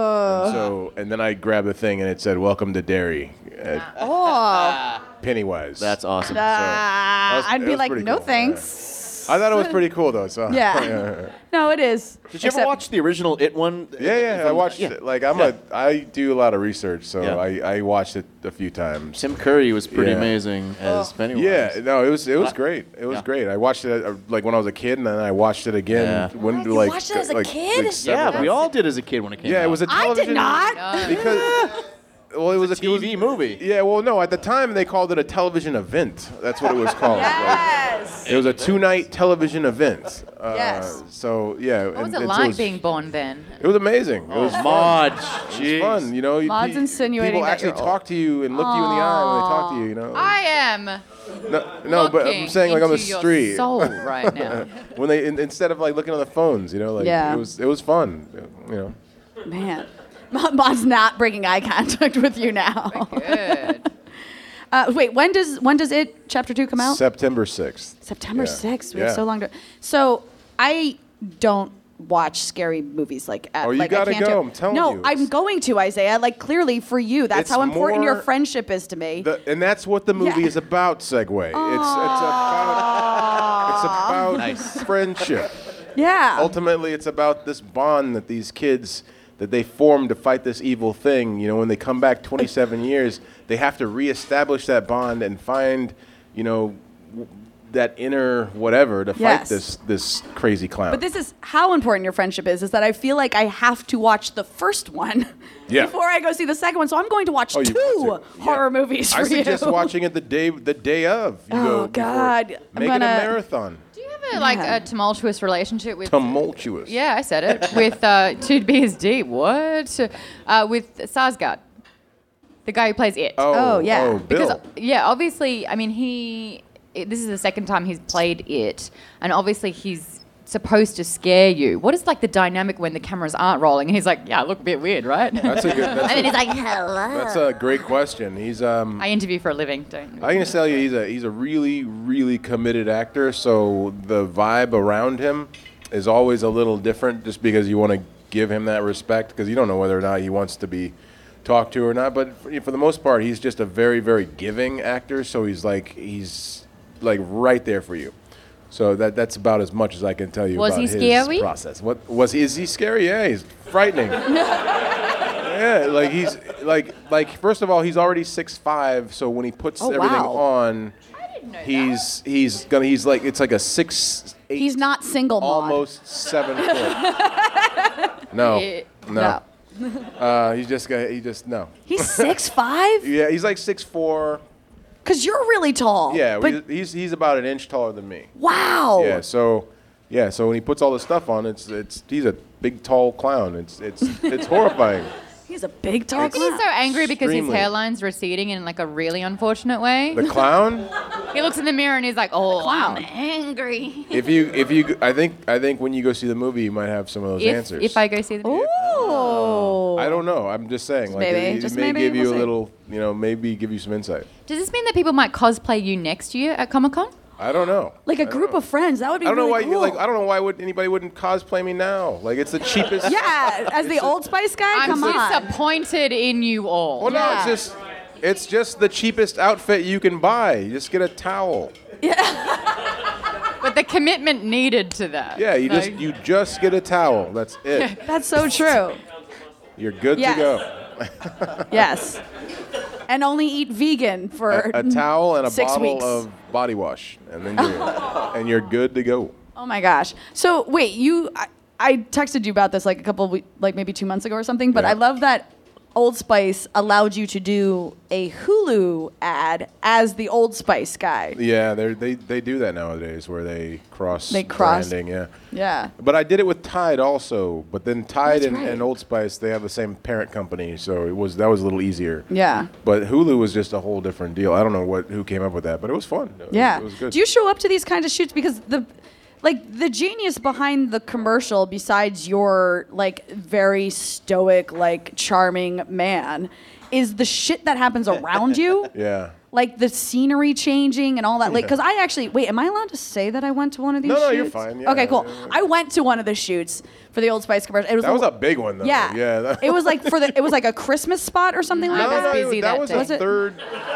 And then I grabbed the thing, and it said "Welcome to Derry" at Pennywise. That's awesome. was- I'd it be was like, pretty no cool. thanks. I thought it was pretty cool though. So Yeah. No, it is. Did you ever watch the original It one? Yeah, I watched it. Like I do a lot of research, so Yeah. I watched it a few times. Tim Curry was pretty Yeah. amazing as Pennywise. Yeah, no, it was great. It was Yeah. great. I watched it like when I was a kid, and then I watched it again Yeah. when You like watched it as a like, kid? like several Yeah, times. we all did as a kid when it came out. Yeah, it was a I television. did not. Because well, it was a TV movie. Yeah, well, no, at the time they called it a television event. That's what it was called. Yes. Like, it was a 2-night television event. Yes. So yeah, What was and it so like being born then? It was amazing. It was Maud. It's fun, you know. Maud's insinuating people that actually you're old. talk to you and look you in the eye when they talk to you. You know. I am No, but I'm saying like on the into your street soul right now. when they instead of like looking on the phones, you know, like Yeah. it was fun, you know. Man. Maud's not breaking eye contact with you now. Good. Wait, when does it chapter 2 come out? September 6th. September Yeah. 6th. We Yeah. have so long to. So I don't watch scary movies like. Oh, you like, I gotta can't go. do- I'm telling no, you. I'm going to, Isaiah. Like clearly for you, that's It's how important your more- friendship is to me. And that's what the movie Yeah. is about, Segway. It's about friendship. Yeah. Ultimately, it's about this bond that these kids that they form to fight this evil thing. You know, when they come back 27 years, they have to reestablish that bond and find, you know, that inner whatever to Yes. fight this crazy clown. But this is how important your friendship is that I feel like I have to watch the first one Yeah. before I go see the second one. So I'm going to watch Oh, you two want to. Yeah. horror movies for I suggest you. watching it the day of. You Oh, go before- God. I'm Make it a gonna- marathon. Do you have a tumultuous relationship with? Tumultuous. Yeah, I said it. With to be as deep. What? With Sarsgaard, the guy who plays it. Oh, yeah. Oh, Because Bill. obviously, I mean, this is the second time he's played it, and obviously he's supposed to scare you. What is like the dynamic when the cameras aren't rolling? And he's like, "Yeah, I look a bit weird, right?" That's a good. and then he's like, "Hello." That's a great question. He's I interview for a living. Don't. I can tell you he's a really, really committed actor, so the vibe around him is always a little different just because you want to give him that respect because you don't know whether or not he wants to be talked to or not. But for the most part, he's just a very, very giving actor, so he's like right there for you. So that's about as much as I can tell you Was about he his scary? process. Is he scary? Yeah, he's frightening. Yeah, like he's like first of all, he's already 6'5", so when he puts Oh, everything wow. on, he's like it's like a 6'8". He's not single, Maud. almost 7 foot. No, No. he just no. He's 6'5"? Yeah, he's like 6'4". Because you're really tall. Yeah, But he's about an inch taller than me. wow. Yeah, so when he puts all this stuff on, he's a big tall clown. It's horrifying. He's a big tall I think he's clown. so angry because his Extremely. hairline's receding in like a really unfortunate way. The clown. He looks in the mirror and he's like, "Oh, clown. I'm angry." If you, I think when you go see the movie, you might have some of those answers. If I go see the movie. Ooh. I don't know. I'm just saying. Like, maybe. it Just may maybe. give you We'll a see. little, maybe give you some insight. Does this mean that people might cosplay you next year at Comic-Con? I don't know. Like a I don't group know. of friends. That would be I don't know really why cool. you like. I don't know why anybody wouldn't cosplay me now. Like it's the cheapest. Yeah, as the Old Spice guy? I'm Come on. disappointed in you all. Well, no, Yeah. it's just the cheapest outfit you can buy. You just get a towel. But the commitment needed to that. Yeah, you just get a towel. That's it. That's so true. You're good Yes. to go. Yes. And only eat vegan for A towel and a 6 bottle weeks. of body wash, and then you're good to go. Oh my gosh. So wait, I texted you about this like a couple of like maybe 2 months ago or something, but Yeah. I love that Old Spice allowed you to do a Hulu ad as the Old Spice guy. Yeah, they do that nowadays where they cross cross. branding. Yeah. Yeah. But I did it with Tide also. But then Tide That's right. and Old Spice, they have the same parent company, so that was a little easier. Yeah. But Hulu was just a whole different deal. I don't know who came up with that, but it was fun. Yeah. It was good. Do you show up to these kinds of shoots because the genius behind the commercial, besides your like very stoic, like charming man, is the shit that happens around you. Yeah. Like the scenery changing and all that. Like, because I actually wait. Am I allowed to say that I went to one of these? No, shoots? you're fine, yeah. Okay, cool. Yeah. I went to one of the shoots for the Old Spice commercial. It That was a big one, though. Yeah. Yeah. It was like it was like a Christmas spot or something like I was that. busy that that was day. the Was it? third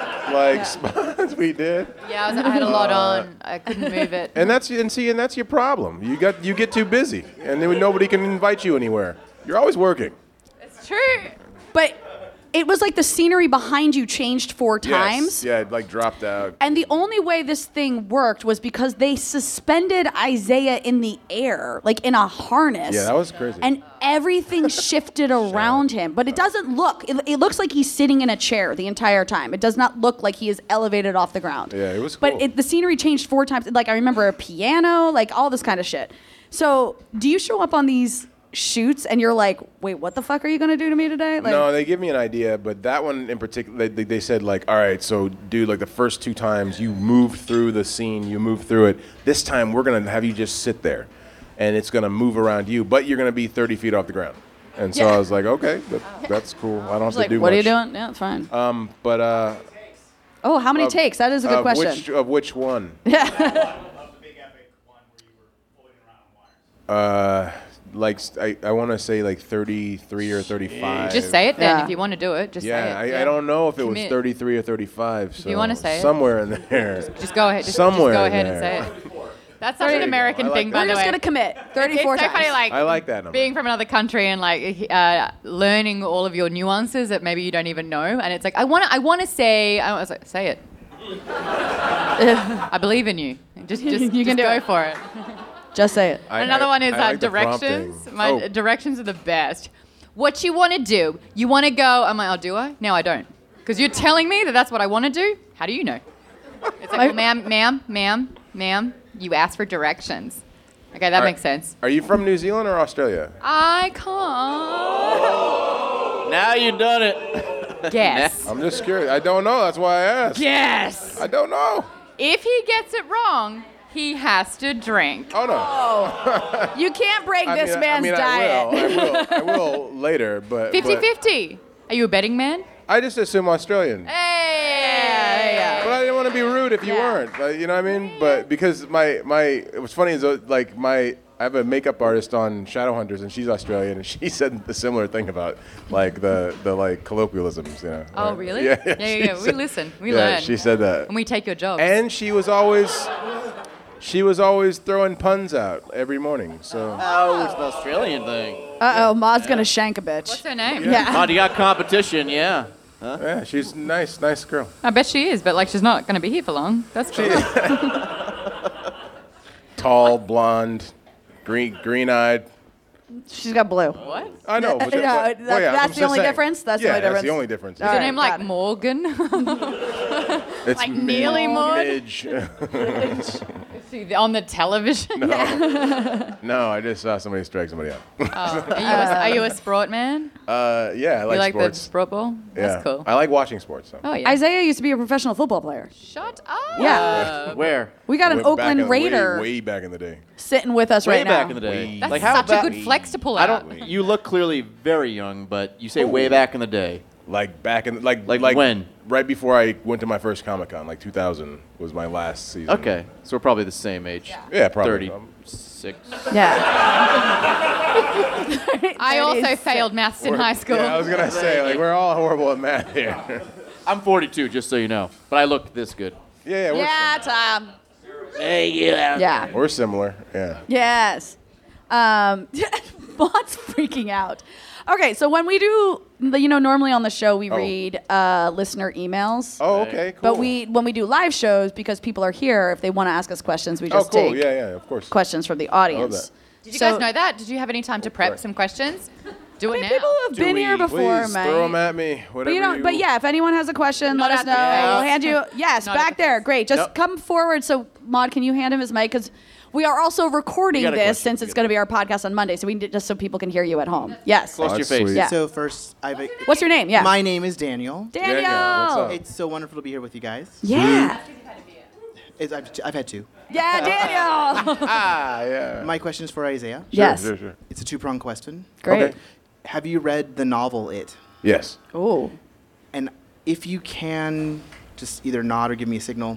spot we did. Yeah, I had a lot on. I couldn't move it. And that's your problem. You get too busy, and then nobody can invite you anywhere. You're always working. It's true. But it was like the scenery behind you changed 4 times. Yes. Yeah, it like dropped out. And the only way this thing worked was because they suspended Isaiah in the air, like in a harness. Yeah, that was crazy. And everything shifted around him. But it doesn't look, it looks like he's sitting in a chair the entire time. It does not look like he is elevated off the ground. Yeah, it was cool. But the scenery changed 4 times. Like I remember a piano, like all this kind of shit. So do you show up on these shoots and you're like, wait, what the fuck are you going to do to me today? Like, No, they give me an idea, but that one in particular, they said like, all right, so dude, like the first 2 times you moved through the scene, you moved through it. This time we're gonna have you just sit there, and it's gonna move around you, but you're gonna be 30 feet off the ground. And so Yeah. I was like, okay, that's cool. I don't have to like, do what much. are you doing? Yeah, it's fine. But oh, how many takes? That is a good question. Of which one? Of the big epic one where you were floating around on wires. Like I want to say like 33 or 35. Just say it then. Yeah. If you want to do it, just Yeah, say it. I don't know if it was Commit. 33 or 35. So you wanna say it. somewhere in there. Just go ahead. Just Somewhere go in ahead there. and say it. That's such There an you go. American I like thing, that. by We're the just way. going to commit 34 it's so times. funny, like I like that number. being from another country and like learning all of your nuances that maybe you don't even know. And it's like I want to say. I was like, say it. I believe in you. Just You can just do go it. for it. Just say it. Another one is I like the directions. prompting. My Oh. directions are the best. What you want to do? You want to go? I'm like, oh, do I? No, I don't. Because you're telling me that that's what I want to do. How do you know? It's like, well, ma'am, you asked for directions. Okay, that makes sense. Are you from New Zealand or Australia? I can't Now you done it. guess. I'm just curious. I don't know. That's why I asked. Guess. I don't know. If he gets it wrong, he has to drink. Oh no. You can't break this man's diet. I will later, but 50-50. Are you a betting man? I just assume Australian. Hey. But I didn't want to be rude if you weren't. You know what I mean? But because what's funny is like I have a makeup artist on Shadowhunters, and she's Australian, and she said a similar thing about like the like colloquialisms. You know? Oh, really? Yeah. Yeah. She We said- listen. We yeah, learn. she said that. And we take your job. And she was always throwing puns out every morning. So Oh, it's an Australian thing. Uh-oh, Ma's going to shank a bitch. What's her name? Yeah. Oh, you got competition, yeah. yeah, she's nice girl. I bet she is, but like she's not going to be here for long. That's cool. Tall, blonde, green-eyed. She's got blue. What? I know. But, No, well, yeah, that's I'm the only just saying. difference? That's the Yeah, only that's difference? the only difference. All Is her right, name like got it. Morgan? It's like Neely Maud? Midge. On the television? No, I just saw somebody strike somebody out. Are you a sport man? Yeah, I You like like the sports. sport ball? Yeah. That's cool. I like watching sports. So. Oh, yeah. Isaiah used to be a professional football player. Shut up. Yeah. Where? We got an Back Oakland in- Raider Way back in the day. sitting with us Way right back now. in the day. That's like how such a back- good flex to pull I out. don't. You look clearly very young, but you say way back in the day. Like back in like when? Right before I went to my first Comic-Con, like 2000 was my last season. Okay, so we're probably the same age. Yeah, probably. 36. Yeah. I also 36. failed maths in high school. Yeah, I was gonna say like we're all horrible at math here. I'm 42, just so you know, but I look this good. yeah, Yeah, Tom. Yeah. Or similar. Yeah. Yes. Maud's freaking out. Okay, so when we do, normally on the show we read listener emails. Oh, okay, cool. But when we do live shows, because people are here, if they want to ask us questions, we just cool. take Yeah, of course. questions from the audience. that. Did you guys know that? Did you have any time to prep some questions? Do it now. People who have been here before, Please mate. throw them at me. Whatever But yeah, if anyone has a question, let us know. We'll hand you. Yes, back there. Great. Just come forward. So, Maud, can you hand him his mic? Because we are also recording got a this question. since it's going to be our podcast on Monday. So we need just so people can hear you at home. Yes. Close to your that's face. sweet. Yeah. So first, What's your name? Yeah. my name is Daniel. Daniel. What's up? It's so wonderful to be here with you guys. Yeah. I've had two. Yeah, Daniel. Yeah. My question is for Isaiah. Yes. Sure. It's a two-pronged question. Great. Okay. Have you read the novel It? Yes. Oh. And if you can, just either nod or give me a signal.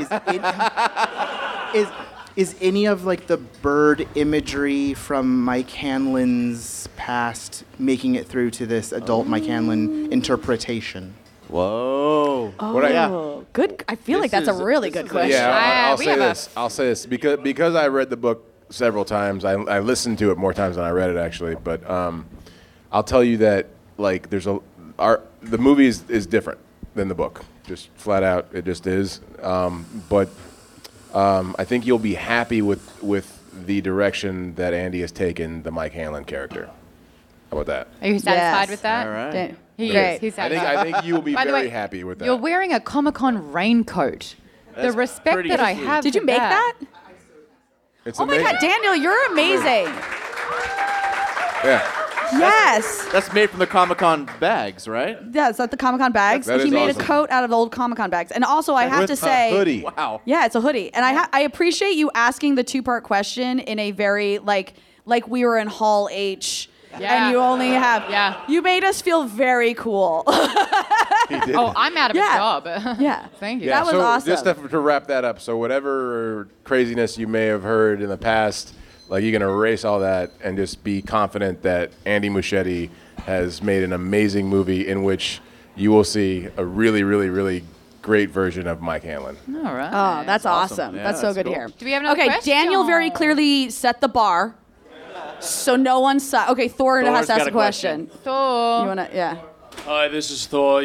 Is any of like the bird imagery from Mike Hanlon's past making it through to this adult Mike Hanlon interpretation? Whoa. Oh, good. I feel like that's a really good question. Yeah, I'll we say have a- this. I'll say this because I read the book several times. I listened to it more times than I read it actually. But I'll tell you that like the movie is different than the book. Just flat out, it just is. But I think you'll be happy with the direction that Andy has taken the Mike Hanlon character. How about that? Are you satisfied Yes. with that? All right. Dan- He Great. is. He's I satisfied. think you will be By the very way, happy with that. You're wearing a Comic-Con raincoat. That's the respect pretty that I sweet. have. Did you for make that? It's Oh my amazing. God, Daniel, you're amazing. Yeah. Yes. That's made from the Comic-Con bags, right? Yeah, is that the Comic-Con bags? That He is made awesome. a coat out of the old Comic-Con bags. And also, I have With to a say, hoodie. Wow. yeah, it's a hoodie. And I appreciate you asking the two-part question in a very like we were in Hall H. Yeah. And you only have. Yeah. You made us feel very cool. He did. Oh, I'm out of Yeah. a job. Yeah. Thank you. That was so awesome. Just to wrap that up, so whatever craziness you may have heard in the past, like you're gonna erase all that and just be confident that Andy Muschietti has made an amazing movie in which you will see a really, really, really great version of Mike Hanlon. All right. Oh, that's awesome. Yeah, that's so that's good cool. to hear. Do we have another Okay, question? Daniel very clearly set the bar. So no one saw. Okay, Thor has Thor's to ask got a a question. Thor. You wanna? Yeah. Hi, this is Thor.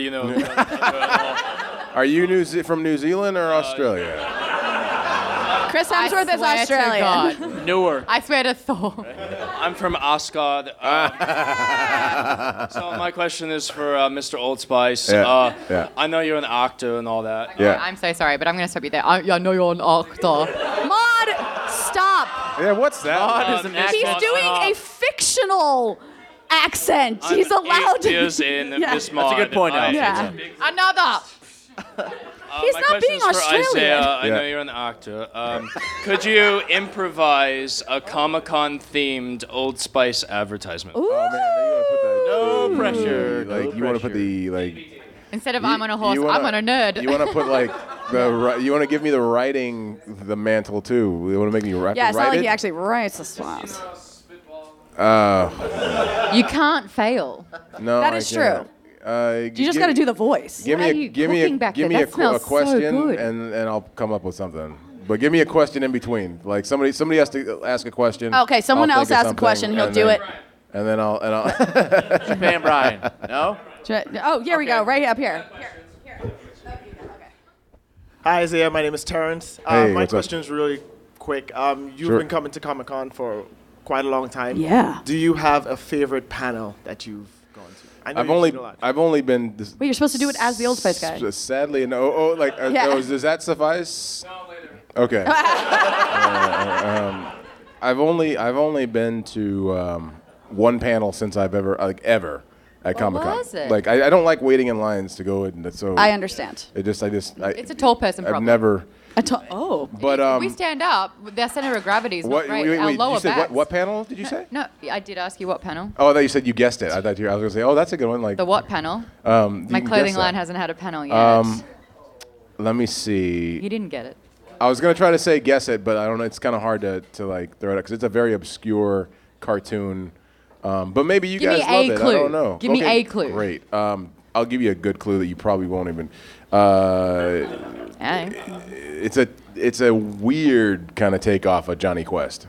Are you from New Zealand or Australia? Chris Hemsworth is swear to Australian. God. Newark. I swear to Thor. I'm from Ascot. So my question is for Mr. Old Spice. Yeah, yeah. I know you're an actor and all that. Yeah. I'm so sorry, but I'm going to stop you there. I know you're an actor. Maud, stop. Yeah, what's that? God is an Miss actor. He's Maud, doing a fictional accent. He's allowed to. 8 years in Yeah. Miss That's a Maud. good point, Alex. Yeah. Another. He's my not question being is for Australian. Isaiah. I Yeah. know you're an actor. Could you improvise a Comic-Con themed Old Spice advertisement? Ooh. Oh, man, No pressure. Like you want to put the like. Instead of I'm on a horse, you wanna- I'm on a nerd. You want to put like you want to give me the writing, the mantle too. You want to make me write. Yeah, it's write not like it? he actually writes the songs. You can't fail. No, That I is can't. You just got to do the voice. Give What are me you a give me cooking a back give there? me That a smells so question good. and I'll come up with something. But give me a question in between. Like somebody has to ask a question. Okay, someone I'll else think of asks a something, question, he'll and do then- it. And then I'll Japan Brian. No? Oh, here we go, right up here. Hi, Isaiah. My name is Terrence. Hey, my what's up? question is really quick. You've Sure. been coming to Comic Con for quite a long time. Yeah. Do you have a favorite panel that you've gone to? I know you've seen a lot. I've only been. This, Wait, you're supposed to do it as the Old Spice guy. Sadly, no. Oh, like Yeah. does that suffice? No, later. Okay. I've only been to one panel since I've ever at Comic Con. was it? Like I don't like waiting in lines to go in. So I understand. it's It's a tall person I've problem. never. Oh. But we stand up. Their center of gravity is what? not great. Wait, Our lower you said backs. what panel did you say? No, I did ask you what panel. Oh, I thought you said you guessed it. I was gonna say, oh, that's a good one. Like The what panel? you My can clothing guess line that. hasn't had a panel yet. Let me see. You didn't get it. I was gonna try to say guess it, but I don't know. It's kind of hard to like throw it out because it's a very obscure cartoon. But maybe you Give me guys a love it. I clue. don't know. Give me Okay, a clue. Great. I'll give you a good clue that you probably won't even. It's a weird kind of takeoff of Johnny Quest.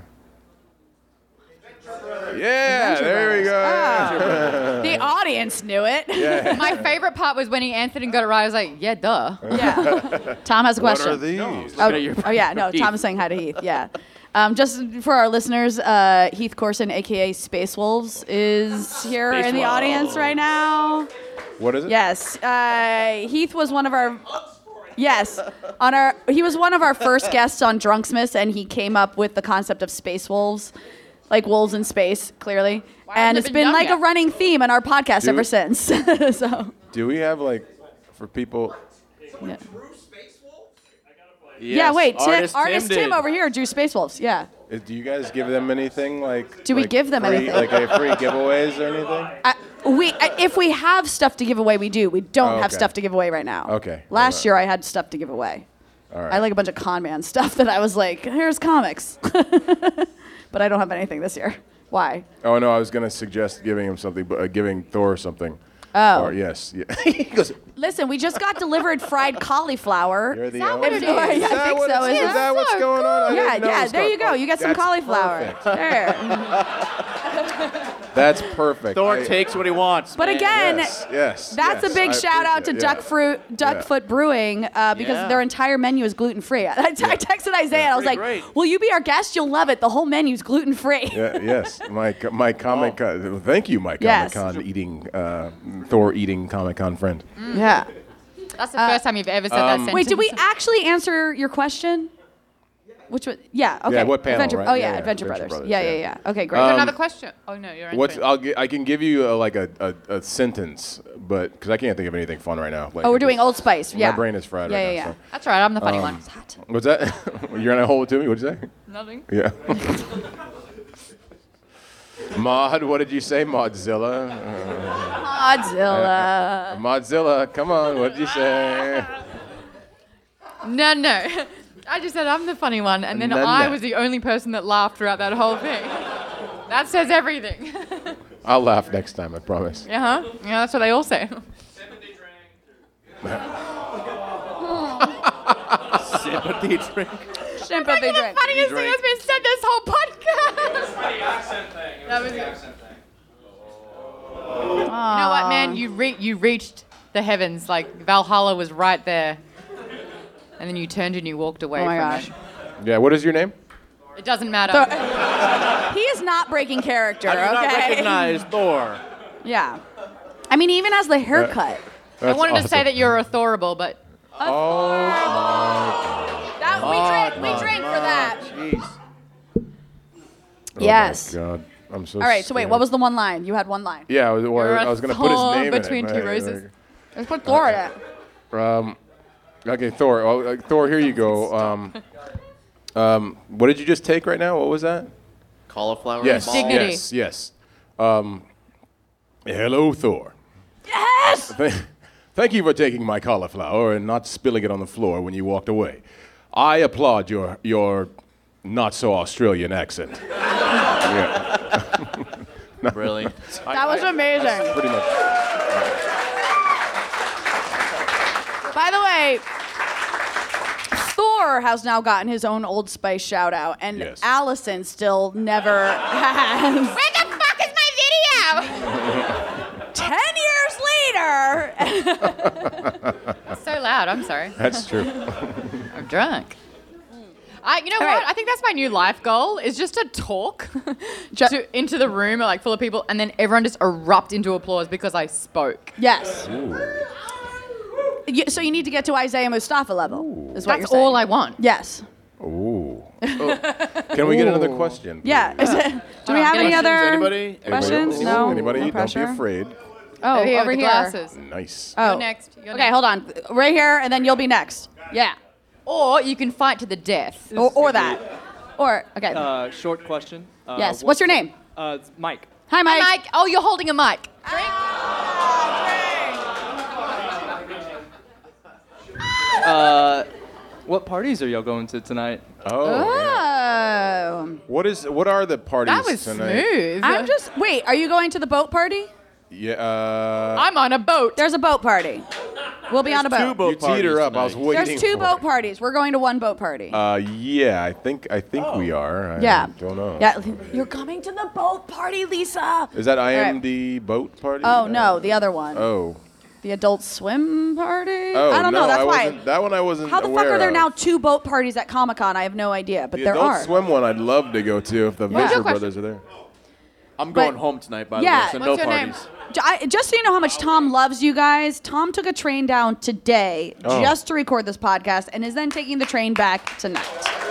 Yeah, there we go. The audience knew it. Yeah. My favorite part was when he answered and got it right. I was like, yeah, duh. Yeah. Tom has a question. What are these? Tom is saying hi to Heath. Yeah. Just for our listeners, Heath Corson, aka Space Wolves, is here in the audience right now. What is it? Yes. Heath was one of our. Yes, he was one of our first guests on Drunksmiths, and he came up with the concept of Space Wolves, like wolves in space, clearly. And it's been like a running theme on our podcast ever since. So. Do we have for people? Yeah. Yes, Yeah, wait, artist Tim over here drew Space Wolves. Yeah. Do you guys give them anything Do we give them anything? Like free giveaways or anything? If we have stuff to give away, we do. We don't have stuff to give away right now. Okay. Last year I had stuff to give away. All right. I had like a bunch of con man stuff that I was like, here's comics. But I don't have anything this year. Why? Oh no, I was gonna suggest giving him something, but giving Thor something. Oh. Or, yes. Yeah. He goes, Listen, we just got delivered fried cauliflower. You're the that only- what it is? Yeah, I think so. Is that what's going on? I Yeah, didn't know yeah. this There you stuff. go. You get some That's cauliflower. perfect. There. That's perfect. Thor takes what he wants. But man. again, yes. that's a big shout out to Duckfoot Brewing because their entire menu is gluten free. I texted Isaiah and I was like, great. "Will you be our guest? You'll love it. The whole menu's gluten free." Yes, my Comic Con. Thank you, my Yes. Comic Con eating Thor eating Comic Con friend. Yeah. That's the first time you've ever said that sentence. Wait, did we actually answer your question? Which one? Yeah. Okay. Yeah, what panel, Adventure, right? Oh yeah, Yeah, Adventure Adventure Brothers. Brothers, Yeah, yeah. yeah, yeah. Okay, great. Another question. Oh no, you're answering. I can give you a sentence, but because I can't think of anything fun right now. Oh, we're doing Old Spice. Yeah. My brain is fried Yeah, right yeah, now. yeah. That's right. I'm the funny one. So. What's that? You're gonna hold it to me? What'd you say? Nothing. Yeah. Maud, what did you say, Maudzilla? Godzilla. Maudzilla, come on, what did you say? No. I just said I'm the funny one, and then No. I was the only person that laughed throughout that whole thing. That says everything. I'll laugh next time, I promise. Yeah, that's what they all say. Sympathy drink. Sympathy The drink. funniest thing that's been said this whole podcast. That was it. You know what, man? You reached the heavens. Like Valhalla was right there, and then you turned and you walked away. Oh my from gosh. it. Yeah, what is your name? It doesn't matter. He is not breaking character. I do not Okay. recognize Thor. Yeah. I mean, he even has the haircut. I wanted to say that you're authorable, but We drink for that. Jeez. Yes. Oh my God, I'm so. All right. So wait, scared. what was the one line? You had one line. Yeah, I You're was a gonna put his Thor name in between it. two roses. Let's put Thor in it. Okay, Thor. Oh, Thor, here you go. What did you just take right now? What was that? Cauliflower. Yes, ball. Dignity. yes. Hello, Thor. Yes. Thank you for taking my cauliflower and not spilling it on the floor when you walked away. I applaud your not so Australian accent. Really? That was amazing. Pretty much. By the way, Thor has now gotten his own Old Spice shout out, and Yes. Allison still never has. where the fuck is my video? 10 years later. So loud. I'm sorry. That's true. I'm drunk. You know All what? right. I think that's my new life goal is just to talk into the room like full of people, and then everyone just erupt into applause because I spoke. Yes. So you need to get to Isaiah Mustafa level, is what you're That's saying. all I want. Yes. Ooh. Can we get another question? Yeah. Do we have any Questions, other anybody? questions? Anybody? No. Anybody? No Don't be pressure. afraid. Oh, Over here over with the here. glasses. Nice. Oh. You're next. You're Okay, next. hold on. Right here, and then you'll be next. Yeah. Or you can fight to the death. Or that. Or okay. Short question. Yes. What's your name? It's Mike. Hi, Mike. Hi, Mike. Oh, you're holding a mic. What parties are y'all going to tonight? Oh. yeah. Oh. What are the parties That was tonight? smooth. Wait, are you going to the boat party? Yeah. I'm on a boat. There's a boat party. We'll be on a Two boat. boat You teed her parties up. I was tonight. waiting. There's 2 for boat it. parties. We're going to 1 boat party. Yeah, I think we are. yeah. I don't know. Yeah. You're coming to the boat party, Lisa. Is that I am right. the boat party? Oh no, the other one. Oh. The Adult Swim party. Oh, I don't no, know. That's I why. wasn't- that one I wasn't How the fuck aware are there of. now 2 boat parties at Comic-Con? I have no idea, but The there Adult are. Swim one I'd love to go to if the Yeah. Visser What's your brothers are there. I'm going But- home tonight, by Yeah. the way, so What's no your name? parties. Just so you know how much Tom loves you guys, Tom took a train down today Oh. just to record this podcast and is then taking the train back tonight.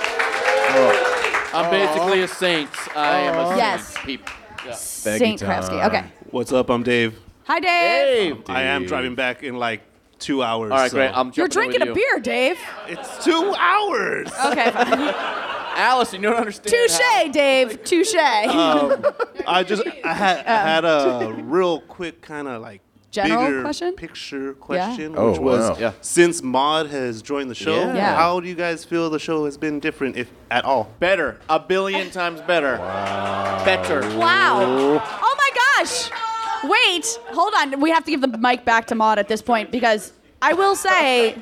I'm basically a saint. I am a saint. Yes. Peep. Yeah. Thank Saint you, Kresge. Tom. Okay. What's up? I'm Dave. Hi, Dave. Hey. I am driving back in like 2 hours. All right, so- great. I'm You're jumping in drinking a with you. beer, Dave. It's 2 hours. Okay, fine. Alice, you don't understand. Touche, Dave. Touche. I had a real quick kind of like General bigger question? picture question, Oh, which was wow. Yeah. since Maud has joined the show, Yeah. how do you guys feel the show has been different, if at all? Better. A billion times better. Better. Wow. Oh my gosh. Wait. Hold on. We have to give the mic back to Maud at this point because I will say.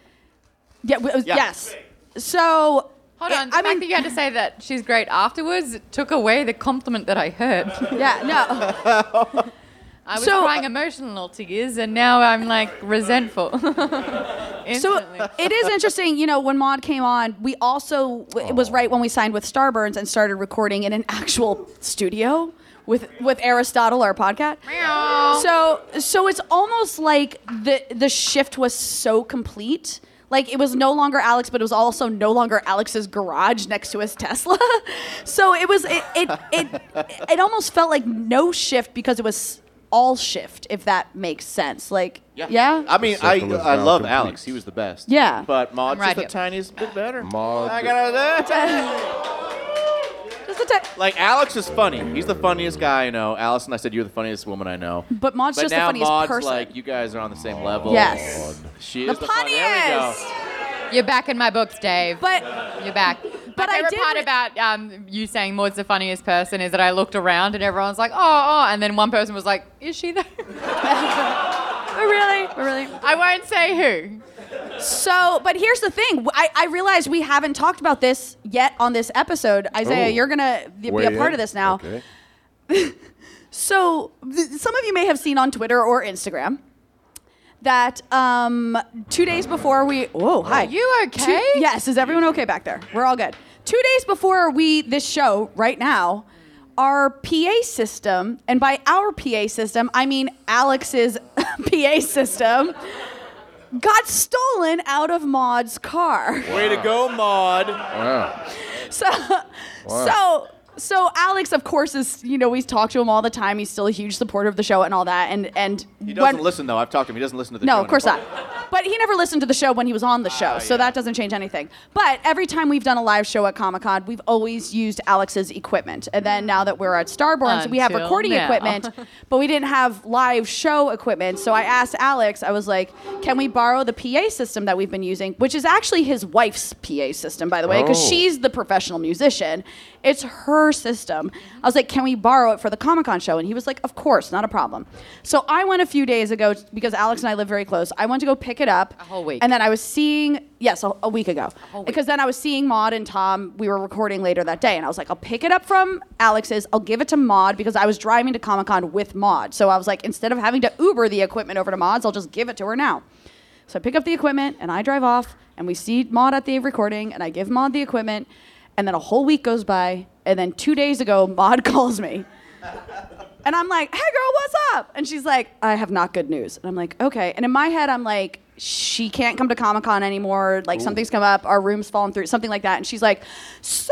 Yes. So. Hold on. The I fact mean, that you had to say that she's great afterwards took away the compliment that I heard. yeah, no. I was So- crying emotional tears, and now I'm like resentful. So Instantly. it is interesting, you know, when Maud came on, we also, it was right when we signed with Starburns and started recording in an actual studio with Aristotle, our podcast. So it's almost like the shift was so complete. Like it was no longer Alex, but it was also no longer Alex's garage next to his Tesla. So it almost felt like no shift because it was all shift, if that makes sense. Like, yeah? I mean, Circle is I now love complete. Alex. He was the best. Yeah. But Maud's I'm right just the here. tiniest bit better. Maud- I gotta Just a tech. Like, Alex is funny. He's the funniest guy I know. Allison, I said you're the funniest woman I know. But Maud's But just the now funniest Maud's person. like, you guys are on the same level. Yes. She The is the funniest. There we go. funniest. You're back in my books, Dave. But You're back. But My I favorite did part re- about you saying Maud's the funniest person is that I looked around and everyone's like, oh, and then one person was like, is she there? really? I won't say who. So, but here's the thing. I realize we haven't talked about this yet on this episode. Isaiah, Oh. you're going to be Weigh a part in? of this now. Okay. So, some of you may have seen on Twitter or Instagram that 2 days before we... Whoa, hi. You okay? Yes, is everyone okay back there? We're all good. 2 days before this show, right now, our PA system, and by our PA system, I mean Alex's PA system, got stolen out of Maud's car. Way to go, Maud. Wow. So Alex, of course, is, you know, we talk to him all the time. He's still a huge supporter of the show and all that. And He doesn't listen, though. I've talked to him. He doesn't listen to the show No, of course anymore. not. But he never listened to the show when he was on the show, so that doesn't change anything. But every time we've done a live show at Comic-Con, we've always used Alex's equipment. And then now that we're at Starborns, we have Until recording now. equipment, but we didn't have live show equipment. So I asked Alex, I was like, can we borrow the PA system that we've been using, which is actually his wife's PA system, by the way, because Oh. she's the professional musician. It's her system. I was like, can we borrow it for the Comic-Con show? And he was like, of course, not a problem. So I went a few days ago, because Alex and I live very close. I went to go pick it up. A whole week. And then I was seeing, yes, a week ago. Because then I was seeing Maud and Tom. We were recording later that day. And I was like, I'll pick it up from Alex's. I'll give it to Maud because I was driving to Comic-Con with Maud. So I was like, instead of having to Uber the equipment over to Maud's, I'll just give it to her now. So I pick up the equipment and I drive off and we see Maud at the recording and I give Maud the equipment. And then a whole week goes by. And then 2 days ago, Maud calls me. And I'm like, hey girl, what's up? And she's like, I have not good news. And I'm like, okay. And in my head, I'm like, she can't come to Comic-Con anymore. Like something's come up, our room's fallen through, something like that. And she's like, so,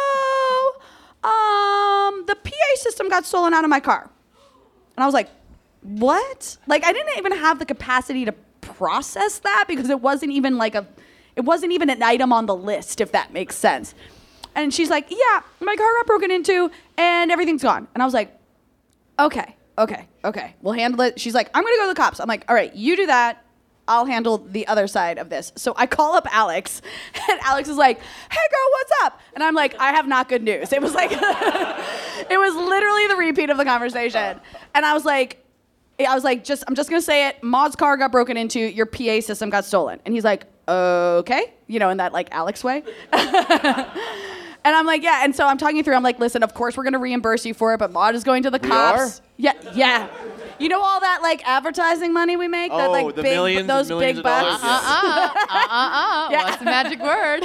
the PA system got stolen out of my car. And I was like, what? Like I didn't even have the capacity to process that because it wasn't even an item on the list, if that makes sense. And she's like, yeah, my car got broken into and everything's gone. And I was like, okay, we'll handle it. She's like, I'm gonna go to the cops. I'm like, all right, you do that. I'll handle the other side of this. So I call up Alex, and Alex is like, hey girl, what's up? And I'm like, I have not good news. It was like, it was literally the repeat of the conversation. And I was like, I was like, I'm just gonna say it. Maud's car got broken into. Your PA system got stolen. And he's like, okay, in that like Alex way. And I'm like, yeah. And so I'm talking through. I'm like, listen, of course we're gonna reimburse you for it, but Maud is going to the cops. Yeah. You know all that like advertising money we make? That like the big, millions those and millions big of dollars? bucks. Yeah. What's the magic word?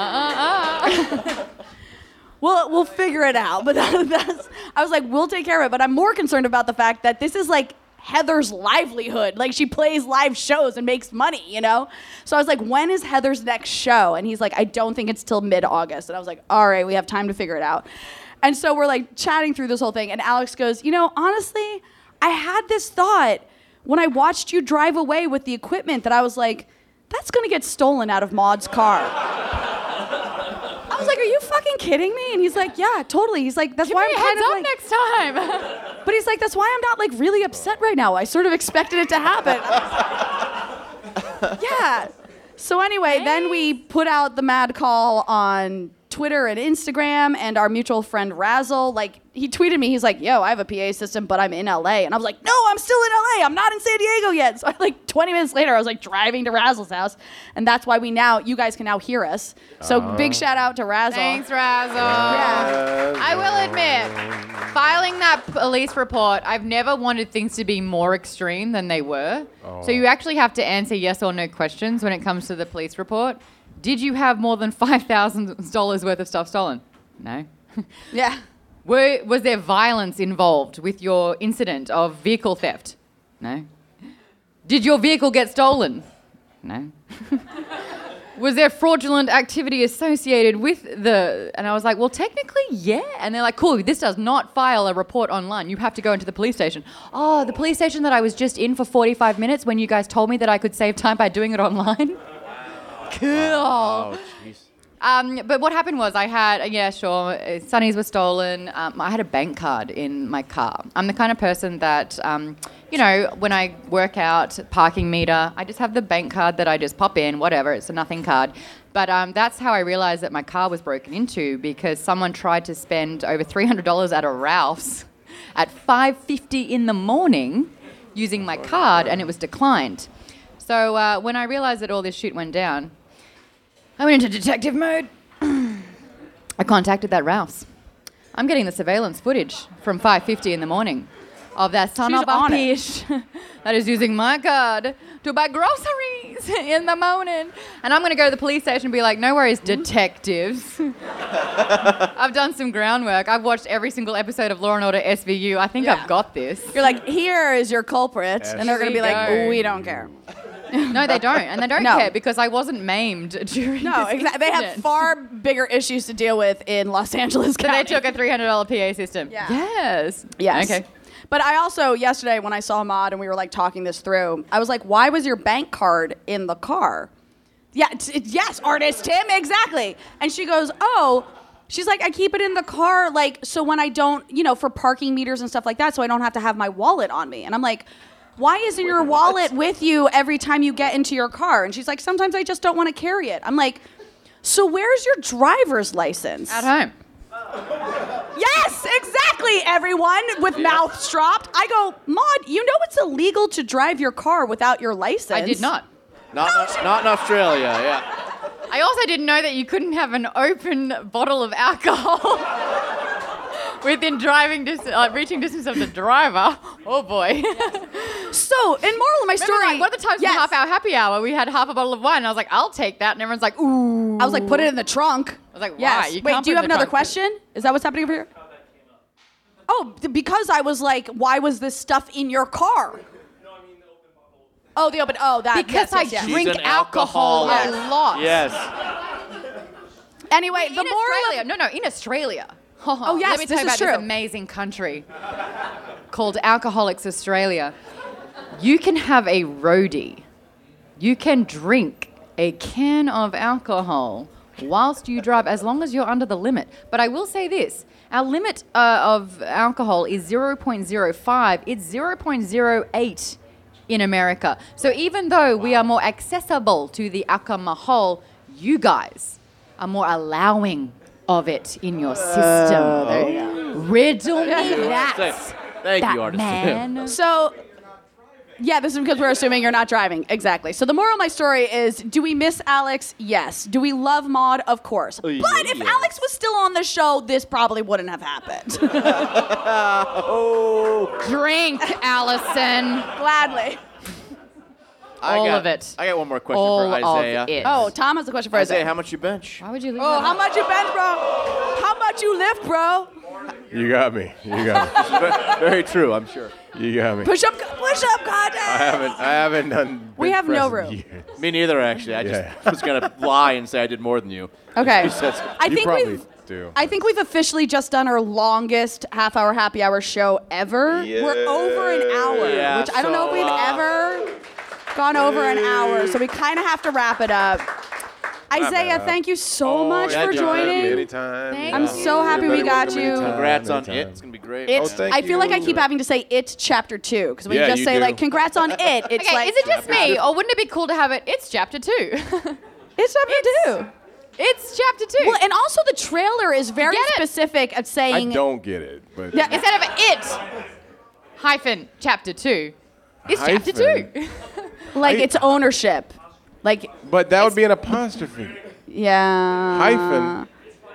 We'll figure it out. But I was like, we'll take care of it. But I'm more concerned about the fact that this is like Heather's livelihood. Like she plays live shows and makes money, So I was like, when is Heather's next show? And he's like, I don't think it's till mid-August. And I was like, all right, we have time to figure it out. And so we're like chatting through this whole thing. And Alex goes, honestly, I had this thought when I watched you drive away with the equipment that I was like, that's going to get stolen out of Maud's car. I was like, are you fucking kidding me? And he's like, yeah, totally. He's like, that's why I'm kind of like, next time. but he's like, that's why I'm not like really upset right now. I sort of expected it to happen. Yeah. So anyway, then we put out the mad call on Twitter and Instagram, and our mutual friend Razzle, like, he tweeted me, he's like, yo, I have a PA system, but I'm in LA. And I was like, no, I'm still in LA. I'm not in San Diego yet. So like 20 minutes later, I was like driving to Razzle's house. And that's why you guys can now hear us. So big shout out to Razzle. Thanks, Razzle. Yeah. I will admit, filing that police report, I've never wanted things to be more extreme than they were. So you actually have to answer yes or no questions when it comes to the police report. Did you have more than $5,000 worth of stuff stolen? No. Yeah. Was there violence involved with your incident of vehicle theft? No. Did your vehicle get stolen? No. Was there fraudulent activity associated with and I was like, well, technically, yeah. And they're like, cool, this does not file a report online. You have to go into the police station. Oh, the police station that I was just in for 45 minutes when you guys told me that I could save time by doing it online? Cool. Oh, jeez. But what happened was Sunnies were stolen. I had a bank card in my car. I'm the kind of person that, when I work out, parking meter, I just have the bank card that I just pop in, whatever, it's a nothing card. But that's how I realized that my car was broken into, because someone tried to spend over $300 at a Ralph's at 5:50 in the morning using my card, and it was declined. So when I realized that all this shit went down, I went into detective mode. I contacted that Ralph's. I'm getting the surveillance footage from 5:50 in the morning of that son of a bitch that is using my card to buy groceries in the morning. And I'm going to go to the police station and be like, no worries, detectives. I've done some groundwork. I've watched every single episode of Law & Order SVU. I think I've got this. You're like, here is your culprit. And they're going to be like, we don't care. No, they don't. And they don't care because I wasn't maimed during this exactly. They have far bigger issues to deal with in Los Angeles County. So they took a $300 PA system. Yeah. Yes. Okay. But I also, yesterday when I saw Maud and we were like talking this through, I was like, why was your bank card in the car? Yeah, yes, artist Tim, exactly. And she goes, she's like, I keep it in the car, like, so when I don't, for parking meters and stuff like that, so I don't have to have my wallet on me. And I'm like, why isn't your wallet with you every time you get into your car? And she's like, sometimes I just don't want to carry it. I'm like, so where's your driver's license? At home. Yes, exactly, everyone, with mouths dropped. I go, Maud, you know it's illegal to drive your car without your license. I did not. Not in Australia, yeah. I also didn't know that you couldn't have an open bottle of alcohol within reaching distance of the driver. Oh boy. So, in moral of my story, one of the times in half-hour happy hour, we had half a bottle of wine, and I was like, I'll take that, and everyone's like, ooh. I was like, put it in the trunk. I was like, why? Yes. You Wait, can't do you put have it in the another trunk. question? Is that what's happening over here? Oh, because I was like, why was this stuff in your car? Oh, the open. Oh, that. Because I drink alcohol a lot. Yes. Anyway, in Australia. In Australia. Oh, yes, Let me tell this you is about true. this amazing country called Alcoholics Australia. You can have a roadie. You can drink a can of alcohol whilst you drive, as long as you're under the limit. But I will say this. Our limit of alcohol is 0.05. It's 0.08 in America. So even though we are more accessible to the alcohol, you guys are more allowing of it in your system. There you go. Riddle me that. Thank you, artist. Man. So, Yeah, this is because we're assuming you're not driving. Exactly. So the moral of my story is, do we miss Alex? Yes. Do we love Maude? Of course. But if Alex was still on the show, this probably wouldn't have happened. Drink, Allison. Gladly. All of it. I got one more question All for Isaiah. of it. Oh, Tom has a question for Isaiah, Isaiah. how much you bench? Why would you leave Oh, that how out? much you bench, bro? How much you lift, bro? You got me. You got Very true, I'm sure. me. You got me. Push up contest. I haven't done. We bench have no press in room. years. Me neither, actually. I just was gonna lie and say I did more than you. Okay. You said so. I You think probably we've. do. I think we've officially just done our longest half-hour happy hour show ever. We're over an hour, Yeah, which I don't know if we've ever gone over an hour, so we kind of have to wrap it up. Isaiah, thank you so much for joining. Anytime. I'm so happy we got you. Congrats on it. It's gonna be great. I feel like I keep having to say it's chapter 2 because when you Yeah, just you say do. like congrats on it, it's Okay, like is it just me, or wouldn't it be cool to have it? It's chapter 2. it's chapter 2. It's chapter 2. Well, and also the trailer is very Get it? specific at I saying don't get it, but Yeah, Instead of it hyphen chapter 2, it's chapter 2. like it's ownership. Like but that would be an apostrophe. yeah. Hyphen.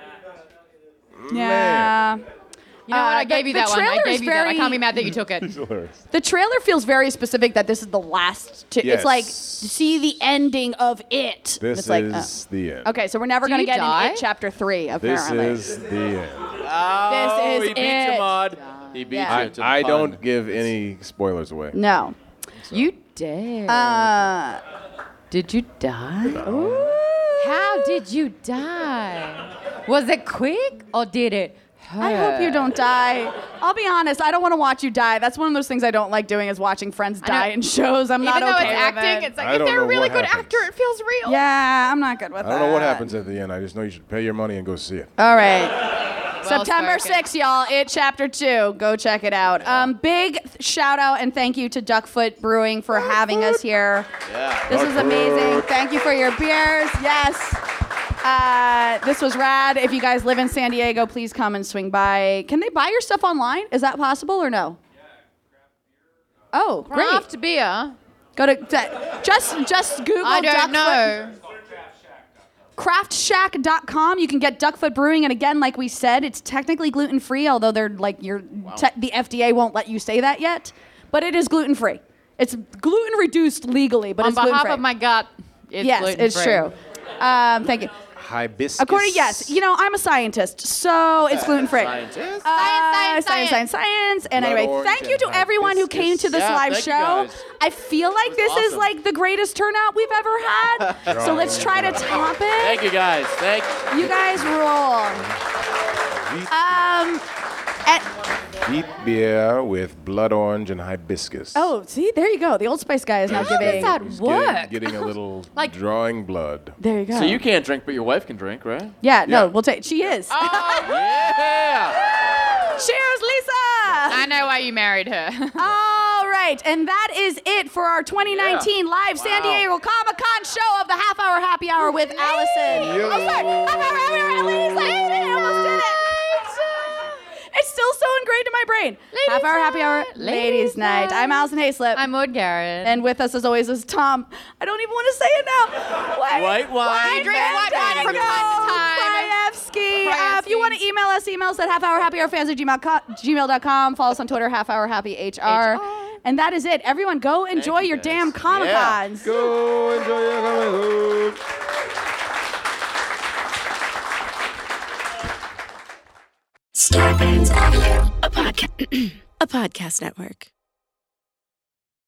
Yeah. You know what? I gave the you that one. I trailer gave is you that. I very- can't be mad that you took it. Hilarious. The trailer feels very specific that this is the last. It's like Yes. see the ending of it. This it's like, is the end. okay, so we're never Do gonna you get die? in it chapter 3. This Apparently, is the end. Oh, This is he beat it. you, Maude. He beat Yeah. you to the I pun. don't give any spoilers away. no. You did. Did you die? How did you die? Was it quick or did it hurt? I hope you don't die. I'll be honest. I don't want to watch you die. That's one of those things I don't like doing is watching friends die in shows. I'm Even not though okay it's with acting, it. it's like I if don't they're a know really what good happens. actor, it feels real. Yeah, I'm not good with I that. don't know what happens at the end. I just know you should pay your money and go see it. All right. September spoken. 6th, y'all. It chapter 2. Go check it out. Big shout out and thank you to Duckfoot Brewing for having us here. Yeah. This is amazing. Thank you for your beers. Yes. This was rad. If you guys live in San Diego, please come and swing by. Can they buy your stuff online? Is that possible or no? Oh, great. Craft beer. Go to just Google I don't Duckfoot. know. Craftshack.com. You can get Duckfoot Brewing, and again, like we said, it's technically gluten-free, although they're like the FDA won't let you say that yet. But it is gluten-free. It's gluten-reduced legally, but On it's gluten-free. behalf of my gut, it's yes, gluten-free. it's true. Thank you. Hibiscus. According, yes, I'm a scientist, so it's gluten-free. Scientist? Science. And Blood anyway, orange thank you and to everyone who came to this Yeah, live thank you show. guys. I feel like this is awesome. like the greatest turnout we've ever had. So let's try to top it. Thank you, guys. Thank you. You guys rule. Wheat beer with blood orange and hibiscus. Oh, see, there you go. The Old Spice guy is now How does giving. that He's work? getting a little Like- drawing blood. There you go. So you can't drink, but your wife can drink, right? Yeah, no, we'll take. She is. Yeah. Cheers, Lisa. I know why you married her. All right, and that is it for our 2019 live San Diego Comic-Con show of the Half Hour Happy Hour with Allison. Yo. Oh, sorry. Half Hour Happy Hour, ladies. I almost did it. It's still so ingrained in my brain. Half Hour Happy Hour, Ladies Night. I'm Allison Hayslip. I'm Maude Garrett. And with us, as always, is Tom. I don't even want to say it now. White wine. He drinks white wine from time to time. Krajewski. If you want to email us, emails at halfhourhappyhourfans@gmail.com. Follow us on Twitter, halfhourhappyhr. And that is it. Everyone, go enjoy your guys. damn Comic-Cons. Go enjoy your Comic-Con. Starburns Audio, a podcast network.